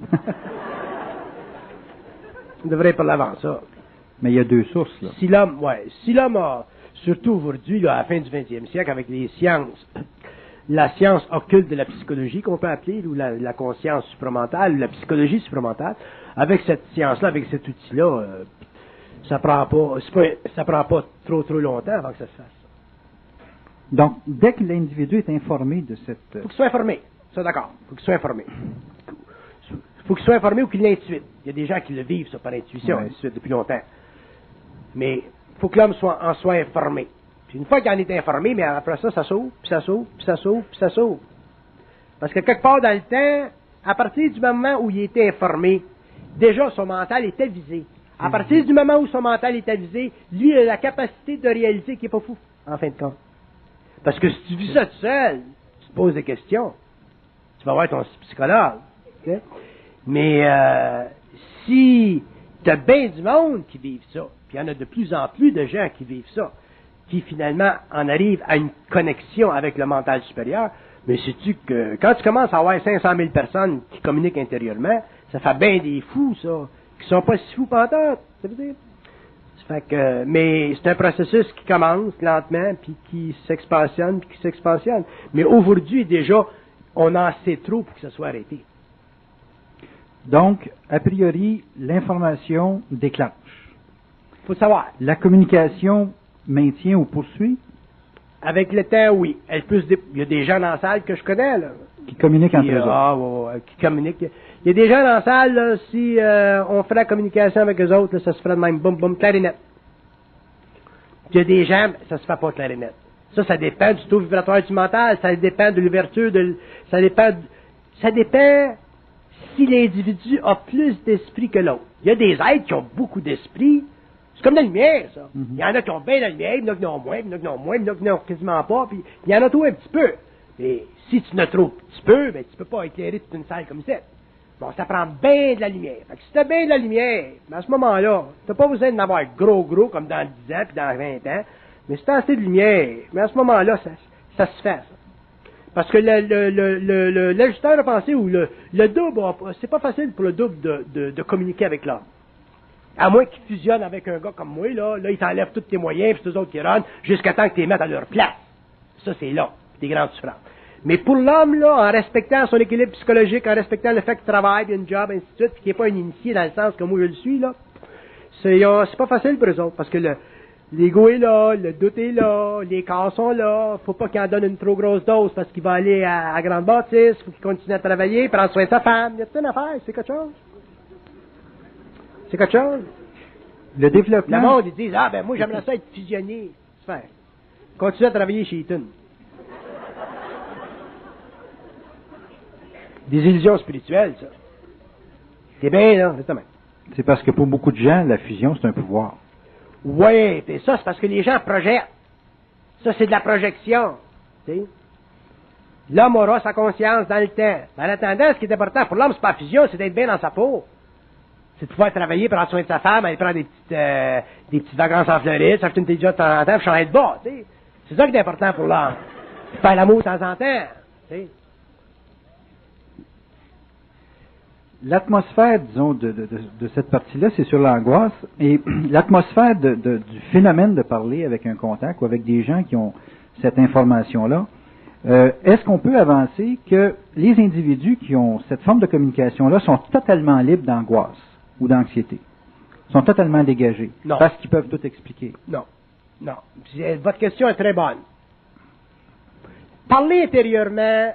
Ça devrait parler avant ça. Mais il y a deux sources, là. Si l'homme a, surtout aujourd'hui, là, à la fin du 20e siècle, avec les sciences, la science occulte de la psychologie, qu'on peut appeler, ou la conscience supramentale, ou la psychologie supramentale, avec cette science-là, avec cet outil-là, ça prend pas trop longtemps avant que ça se fasse. Donc, dès que l'individu est informé de cette... Il faut qu'il soit informé. Ça, d'accord. Il faut qu'il soit informé. Il faut qu'il soit informé ou qu'il l'intuite. Il y a des gens qui le vivent, ça, par intuition, ainsi de suite, depuis longtemps. Mais il faut que l'homme en soit informé. Puis une fois qu'il en est informé, mais après ça, ça s'ouvre, puis ça s'ouvre, puis ça s'ouvre, puis ça s'ouvre. Parce que quelque part dans le temps, à partir du moment où il était informé, déjà son mental était visé. À partir du moment où son mental est avisé, lui il a la capacité de réaliser qu'il n'est pas fou, en fin de compte. Parce que si tu vis ça tout seul, tu te poses des questions. Tu vas voir ton psychologue. Okay? Mais si tu as bien du monde qui vivent ça, puis il y en a de plus en plus de gens qui vivent ça, qui finalement en arrivent à une connexion avec le mental supérieur, mais sais-tu que quand tu commences à avoir 500 000 personnes qui communiquent intérieurement, ça fait bien des fous, ça, qui sont pas si fous pantoute, ça veut dire. Ça fait que, mais c'est un processus qui commence lentement, puis qui s'expansionne, puis qui s'expansionne. Mais aujourd'hui, déjà, on en sait trop pour que ça soit arrêté. Donc, a priori, l'information déclenche. Faut savoir. La communication maintient ou poursuit? Avec le temps, oui. Il y a des gens dans la salle que je connais, là. Qui communiquent entre eux autres. Qui communiquent. Il y a des gens dans la salle, là, si on ferait la communication avec eux autres, là, ça se ferait de même, boum, boum, clarinette. Il y a des gens, ça se fait pas clarinette. Ça dépend du taux vibratoire du mental, ça dépend de l'ouverture, ça dépend si l'individu a plus d'esprit que l'autre. Il y a des êtres qui ont beaucoup d'esprit. C'est comme la lumière, ça. Il y en a qui ont bien la lumière, il y en a qui en ont moins, il y en a qui en ont moins, il y en a qui en ont quasiment pas, puis il y en a tout un petit peu. Mais si tu n'as trop petit peu, ben tu peux pas éclairer toute une salle comme ça. Bon, ça prend bien de la lumière. Fait que si t'as bien de la lumière, ben à ce moment-là, t'as pas besoin d'en avoir gros, comme dans 10 ans, puis dans 20 ans, mais si t'as assez de lumière, mais à ce moment-là, ça se fait, ça. Parce que l'ajusteur a pensé, ou le double, c'est pas facile pour le double de communiquer avec l'homme. À moins qu'il fusionne avec un gars comme moi, là il t'enlève tous tes moyens, puis c'est eux autres qui runnent, jusqu'à temps que tu les mettes à leur place. Ça, c'est long, des grandes souffrances. Mais pour l'homme, là, en respectant son équilibre psychologique, en respectant le fait qu'il travaille, il a une job, ainsi de suite, puis qu'il n'est pas un initié dans le sens que moi je le suis, là, c'est pas facile pour eux autres, parce que l'ego est là, le doute est là, les corps sont là, faut pas qu'il en donne une trop grosse dose parce qu'il va aller à grande bâtisse, faut qu'il continue à travailler, prendre soin de sa femme, il y a toute une affaire, c'est quelque chose. C'est quelque chose. Le développement... Le monde, ils disent, moi j'aimerais ça être fusionné. Super. Continue à travailler chez Eaton. Des illusions spirituelles, ça. C'est bien, là, justement. C'est parce que pour beaucoup de gens, la fusion, c'est un pouvoir. Oui, et ça, c'est parce que les gens projettent. Ça, c'est de la projection. Tu sais? L'homme aura sa conscience dans le temps. Mais en attendant, ce qui est important pour l'homme, c'est pas la fusion, c'est d'être bien dans sa peau. C'est de pouvoir travailler, prendre soin de sa femme, aller prendre des petites vacances en Floride, s'acheter une petite job de temps en temps, puis changer de bas, tu sais. C'est ça qui est important pour l'homme. Faire l'amour de temps en temps, tu sais. L'atmosphère, disons, de cette partie-là, c'est sur l'angoisse. Et l'atmosphère du phénomène de parler avec un contact ou avec des gens qui ont cette information-là, est-ce qu'on peut avancer que les individus qui ont cette forme de communication-là sont totalement libres d'angoisse ou d'anxiété? Sont totalement dégagés? Non. Parce qu'ils peuvent tout expliquer? Non. Non. Votre question est très bonne. Parler intérieurement,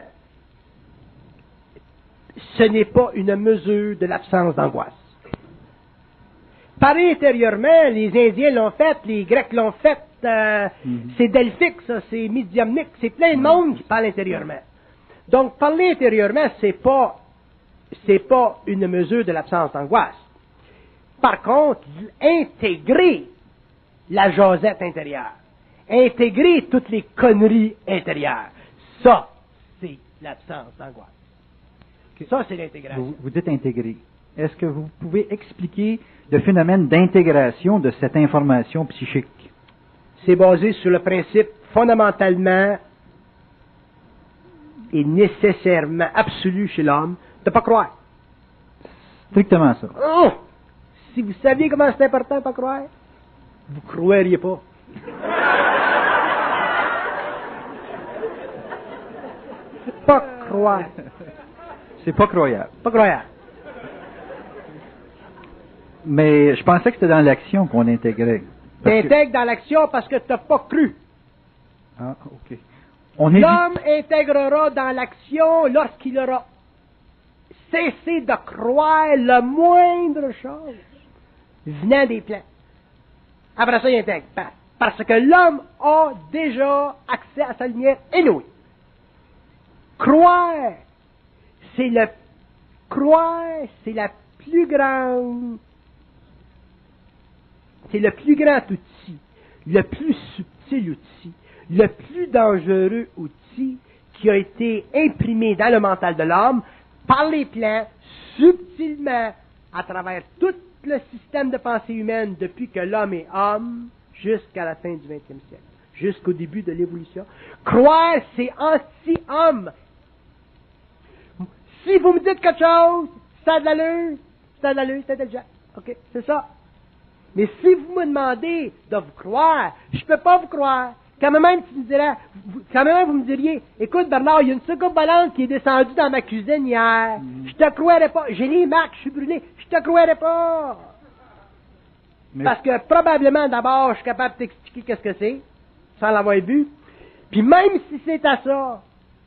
ce n'est pas une mesure de l'absence d'angoisse. Parler intérieurement, les Indiens l'ont fait, les Grecs l'ont fait, c'est delphique, ça, c'est médiumnique, c'est plein de monde qui parle intérieurement. Donc, parler intérieurement, c'est pas une mesure de l'absence d'angoisse. Par contre, intégrer la jasette intérieure, intégrer toutes les conneries intérieures, ça, c'est l'absence d'angoisse. Ça, c'est l'intégration. Vous dites intégrer. est-ce que vous pouvez expliquer le phénomène d'intégration de cette information psychique? C'est basé sur le principe fondamentalement et nécessairement absolu chez l'homme de ne pas croire. Strictement ça. Oh! Si vous saviez comment c'est important de ne pas croire, vous ne croiriez pas. Pas croire. C'est pas croyable. Pas croyable. Mais je pensais que c'était dans l'action qu'on intégrait. Tu intègres dans l'action parce que tu n'as pas cru. Ah, ok. On est L'homme intégrera dans l'action lorsqu'il aura cessé de croire la moindre chose venant des plans. Après ça, il intègre. Parce que l'homme a déjà accès à sa lumière inouïe. Croire, c'est la plus grande, c'est le plus grand outil, le plus subtil outil, le plus dangereux outil qui a été imprimé dans le mental de l'homme par les plans, subtilement, à travers tout le système de pensée humaine depuis que l'homme est homme jusqu'à la fin du 20e siècle, jusqu'au début de l'évolution. Croire, c'est anti-homme. Si vous me dites quelque chose, ça a de l'allure, c'est intelligent. OK, c'est ça. Mais si vous me demandez de vous croire, je ne peux pas vous croire. Quand même, vous me diriez, écoute Bernard, il y a une soucoupe volante qui est descendue dans ma cuisine hier. Je te croirais pas. J'ai les marques, je suis brûlé. Je te croirais pas. Mais parce que probablement, d'abord, je suis capable de t'expliquer qu'est-ce que c'est, sans l'avoir vu. Puis même si c'est à ça,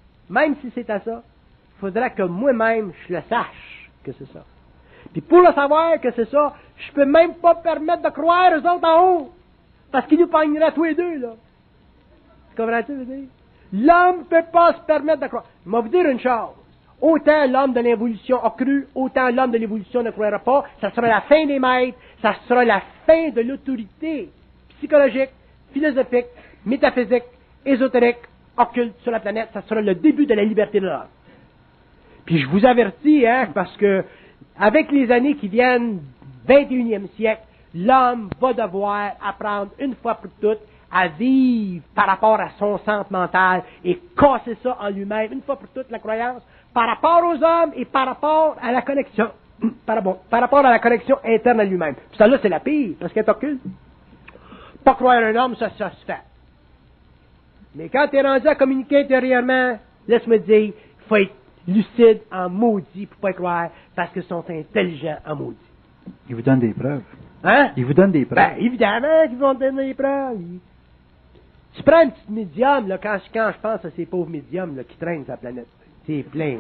il faudra que moi-même, je le sache que c'est ça. Puis pour le savoir que c'est ça, je peux même pas permettre de croire aux autres en haut. Parce qu'ils nous pogneraient tous les deux, là. Tu comprends-tu, je veux dire? L'homme ne peut pas se permettre de croire. Je vais vous dire une chose. Autant l'homme de l'évolution a cru, autant l'homme de l'évolution ne croira pas. Ça sera la fin des maîtres, ça sera la fin de l'autorité psychologique, philosophique, métaphysique, ésotérique, occulte sur la planète. Ça sera le début de la liberté de l'homme. Puis je vous avertis, parce que avec les années qui viennent, 21e siècle, l'homme va devoir apprendre une fois pour toutes à vivre par rapport à son centre mental et casser ça en lui-même, une fois pour toutes, la croyance, par rapport aux hommes et par rapport à la connexion, par rapport à la connexion interne à lui-même. Puis ça là, c'est la pire, parce qu'elle est occulte. Pas croire un homme, ça se fait. Mais quand tu es rendu à communiquer intérieurement, laisse-moi te dire, il faut être lucide en maudit pour pas y croire, parce qu'ils sont intelligents en maudit. Ils vous donnent des preuves. Hein? Ils vous donnent des preuves. Ben, évidemment qu'ils vont te donner des preuves. Tu prends un petit médium, là, quand je pense à ces pauvres médiums là, qui traînent sur la planète. C'est plein.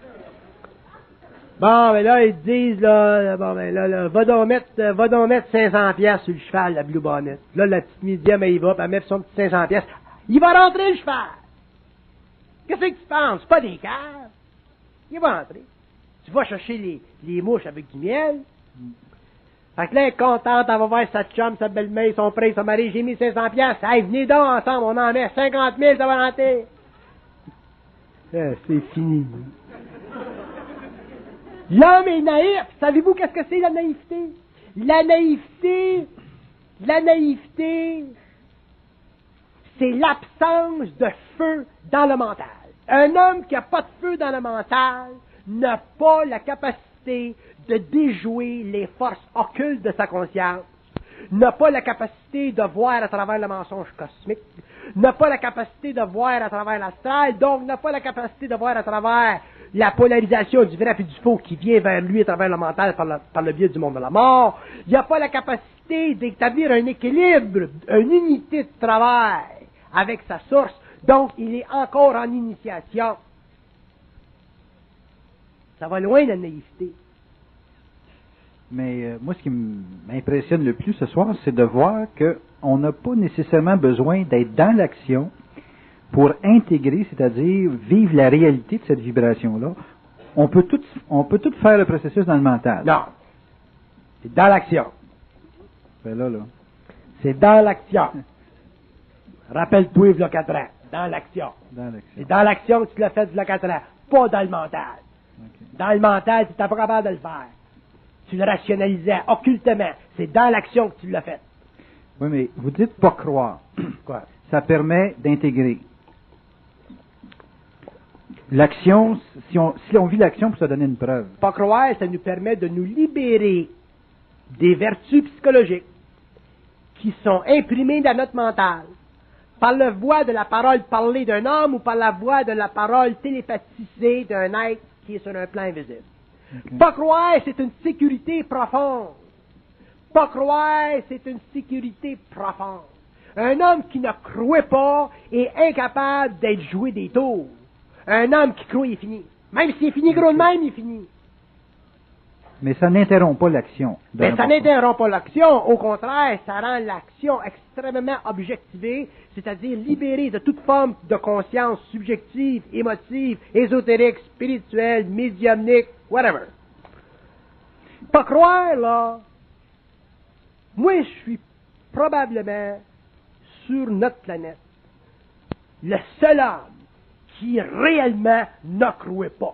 Bon, ben là, ils te disent, là, va donc mettre 500 pièces sur le cheval, la Blue Bonnet. Là, la petite médium, elle y va, puis elle met son petit 500 pièces. Il va rentrer, le cheval. Qu'est-ce que tu penses? C'est pas des caves. Il va rentrer. Tu vas chercher les mouches avec du miel. Fait que là, elle est contente, elle va voir sa chum, sa belle-mère, son frère, son mari, j'ai mis 500 pièces. Hey, venez donc ensemble, on en met 50 000, ça va rentrer. C'est fini. L'homme est naïf. Savez-vous qu'est-ce que c'est, la naïveté? La naïveté, c'est l'absence de feu dans le mental. Un homme qui n'a pas de feu dans le mental n'a pas la capacité de déjouer les forces occultes de sa conscience, n'a pas la capacité de voir à travers le mensonge cosmique, n'a pas la capacité de voir à travers l'astral, donc n'a pas la capacité de voir à travers la polarisation du vrai et du faux qui vient vers lui à travers le mental par le biais du monde de la mort. Il n'a pas la capacité d'établir un équilibre, une unité de travail avec sa source, donc il est encore en initiation. Ça va loin, la naïveté. Mais moi, ce qui m'impressionne le plus ce soir, c'est de voir qu'on n'a pas nécessairement besoin d'être dans l'action pour intégrer, c'est-à-dire vivre la réalité de cette vibration-là. On peut tout faire le processus dans le mental. Non. C'est dans l'action. Ben là. C'est dans l'action. Rappelle-toi, il y a 4 ans. Dans l'action. C'est dans l'action que tu l'as fait, il y a 4 ans. Pas dans le mental. Okay. Dans le mental, tu n'es pas capable de le faire. Tu le rationalisais occultement. C'est dans l'action que tu l'as fait. Oui, mais vous dites pas croire. Quoi? Ça permet d'intégrer. L'action, si on vit l'action pour se donner une preuve. Pas croire, ça nous permet de nous libérer des vertus psychologiques qui sont imprimées dans notre mental par la voix de la parole parlée d'un homme ou par la voix de la parole télépathisée d'un être qui est sur un plan invisible. Okay. Pas croire, c'est une sécurité profonde. Pas croire, c'est une sécurité profonde. Un homme qui ne croit pas est incapable d'être joué des tours. Un homme qui croit, il est fini. Même s'il est fini gros de même, il est fini. Mais ça n'interrompt pas l'action. Mais ça n'interrompt pas l'action. Au contraire, ça rend l'action extrêmement objectivée, c'est-à-dire libérée de toute forme de conscience subjective, émotive, ésotérique, spirituelle, médiumnique, whatever. Pas croire, là. Moi, je suis probablement, sur notre planète, le seul homme qui réellement ne croit pas.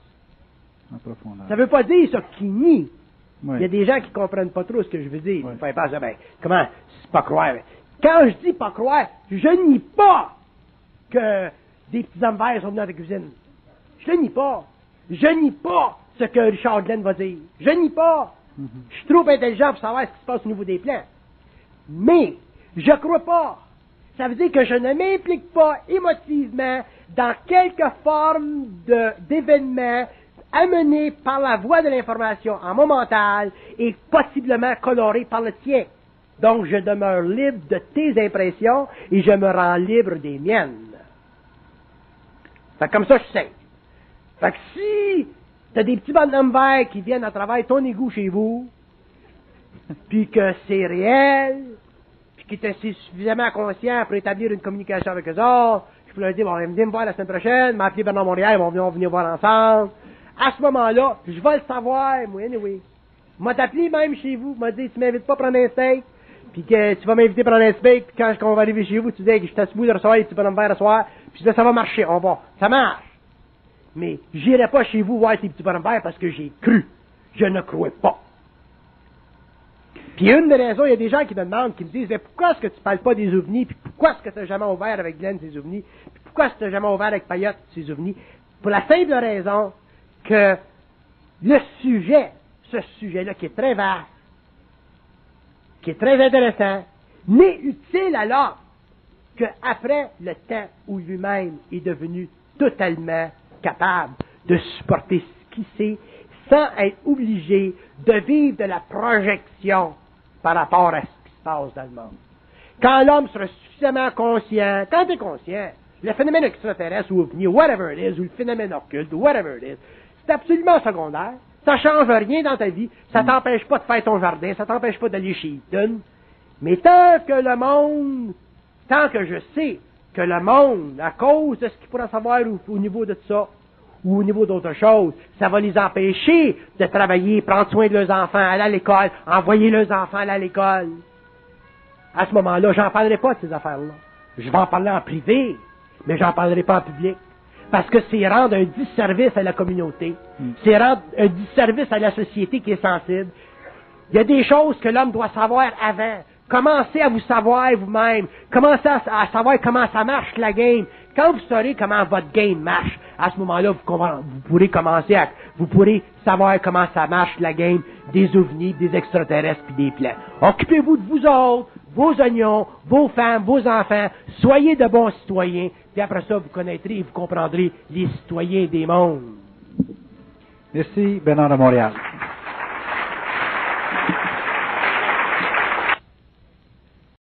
Ça ne veut pas dire ça qui nie. Oui. Il y a des gens qui ne comprennent pas trop ce que je veux dire. Oui. Ils pensent, ben, comment, c'est pas croire. Quand je dis pas croire, je nie pas que des petits hommes verts sont venus dans la cuisine. Je le nie pas. Je nie pas ce que Richard Glenn va dire. Je nie pas. Je suis trop intelligent pour savoir ce qui se passe au niveau des plans. Mais, je crois pas. Ça veut dire que je ne m'implique pas émotivement dans quelque forme d'événement amené par la voie de l'information en mon mental et possiblement coloré par le tien. Donc, je demeure libre de tes impressions et je me rends libre des miennes. Fait que comme ça, je sais. Fait que si t'as des petits bonhommes verts qui viennent à travers ton égout chez vous, puis que c'est réel, puis que t'es suffisamment conscient pour établir une communication avec eux autres, je peux leur dire, bon, venez me voir la semaine prochaine, m'appeler Bernard Montréal, ils vont venir voir ensemble. À ce moment-là, je vais le savoir, moi, anyway. M'a t'appelé même chez vous, m'a dit, tu m'invites pas à prendre un steak, puis que tu vas m'inviter à prendre un steak, puis quand on va arriver chez vous, tu dis que je t'assois de recevoir les petits bonhommes verts à soir, puis là, ça va marcher, on va. Ça marche. Mais j'irai pas chez vous voir tes petits bonhommes verts parce que j'ai cru. Je ne crois pas. Puis une des raisons, il y a des gens qui me demandent, qui me disent, mais pourquoi est-ce que tu parles pas des ovnis, puis pourquoi est-ce que tu n'as jamais ouvert avec Glenn ces ovnis, puis pourquoi est-ce que tu n'as jamais ouvert avec Payotte ces ovnis? Pour la simple raison que le sujet, ce sujet-là qui est très vaste, qui est très intéressant, n'est utile à l'homme qu'après le temps où lui-même est devenu totalement capable de supporter ce qu'il sait sans être obligé de vivre de la projection par rapport à ce qui se passe dans le monde. Quand l'homme sera suffisamment conscient, quand tu es conscient, le phénomène extraterrestre ou ovni, whatever it is, ou le phénomène occulte, ou whatever it is, c'est absolument secondaire. Ça change rien dans ta vie. Ça t'empêche pas de faire ton jardin. Ça t'empêche pas d'aller chez Eaton. Mais tant que je sais que le monde, à cause de ce qu'il pourra savoir au niveau de ça, ou au niveau d'autres choses, ça va les empêcher de travailler, prendre soin de leurs enfants, aller à l'école, envoyer leurs enfants aller à l'école. À ce moment-là, j'en parlerai pas de ces affaires-là. Je vais en parler en privé, mais j'en parlerai pas en public. Parce que c'est rendre un disservice à la communauté. C'est rendre un disservice à la société qui est sensible. Il y a des choses que l'homme doit savoir avant. Commencez à vous savoir vous-même. Commencez à savoir comment ça marche la game. Quand vous saurez comment votre game marche, à ce moment-là, vous pourrez savoir comment ça marche la game des ovnis, des extraterrestres puis des plans. Occupez-vous de vous autres, vos oignons, vos femmes, vos enfants. Soyez de bons citoyens. Puis après ça, vous connaîtrez et vous comprendrez les citoyens des mondes. Merci, Bernard de Montréal.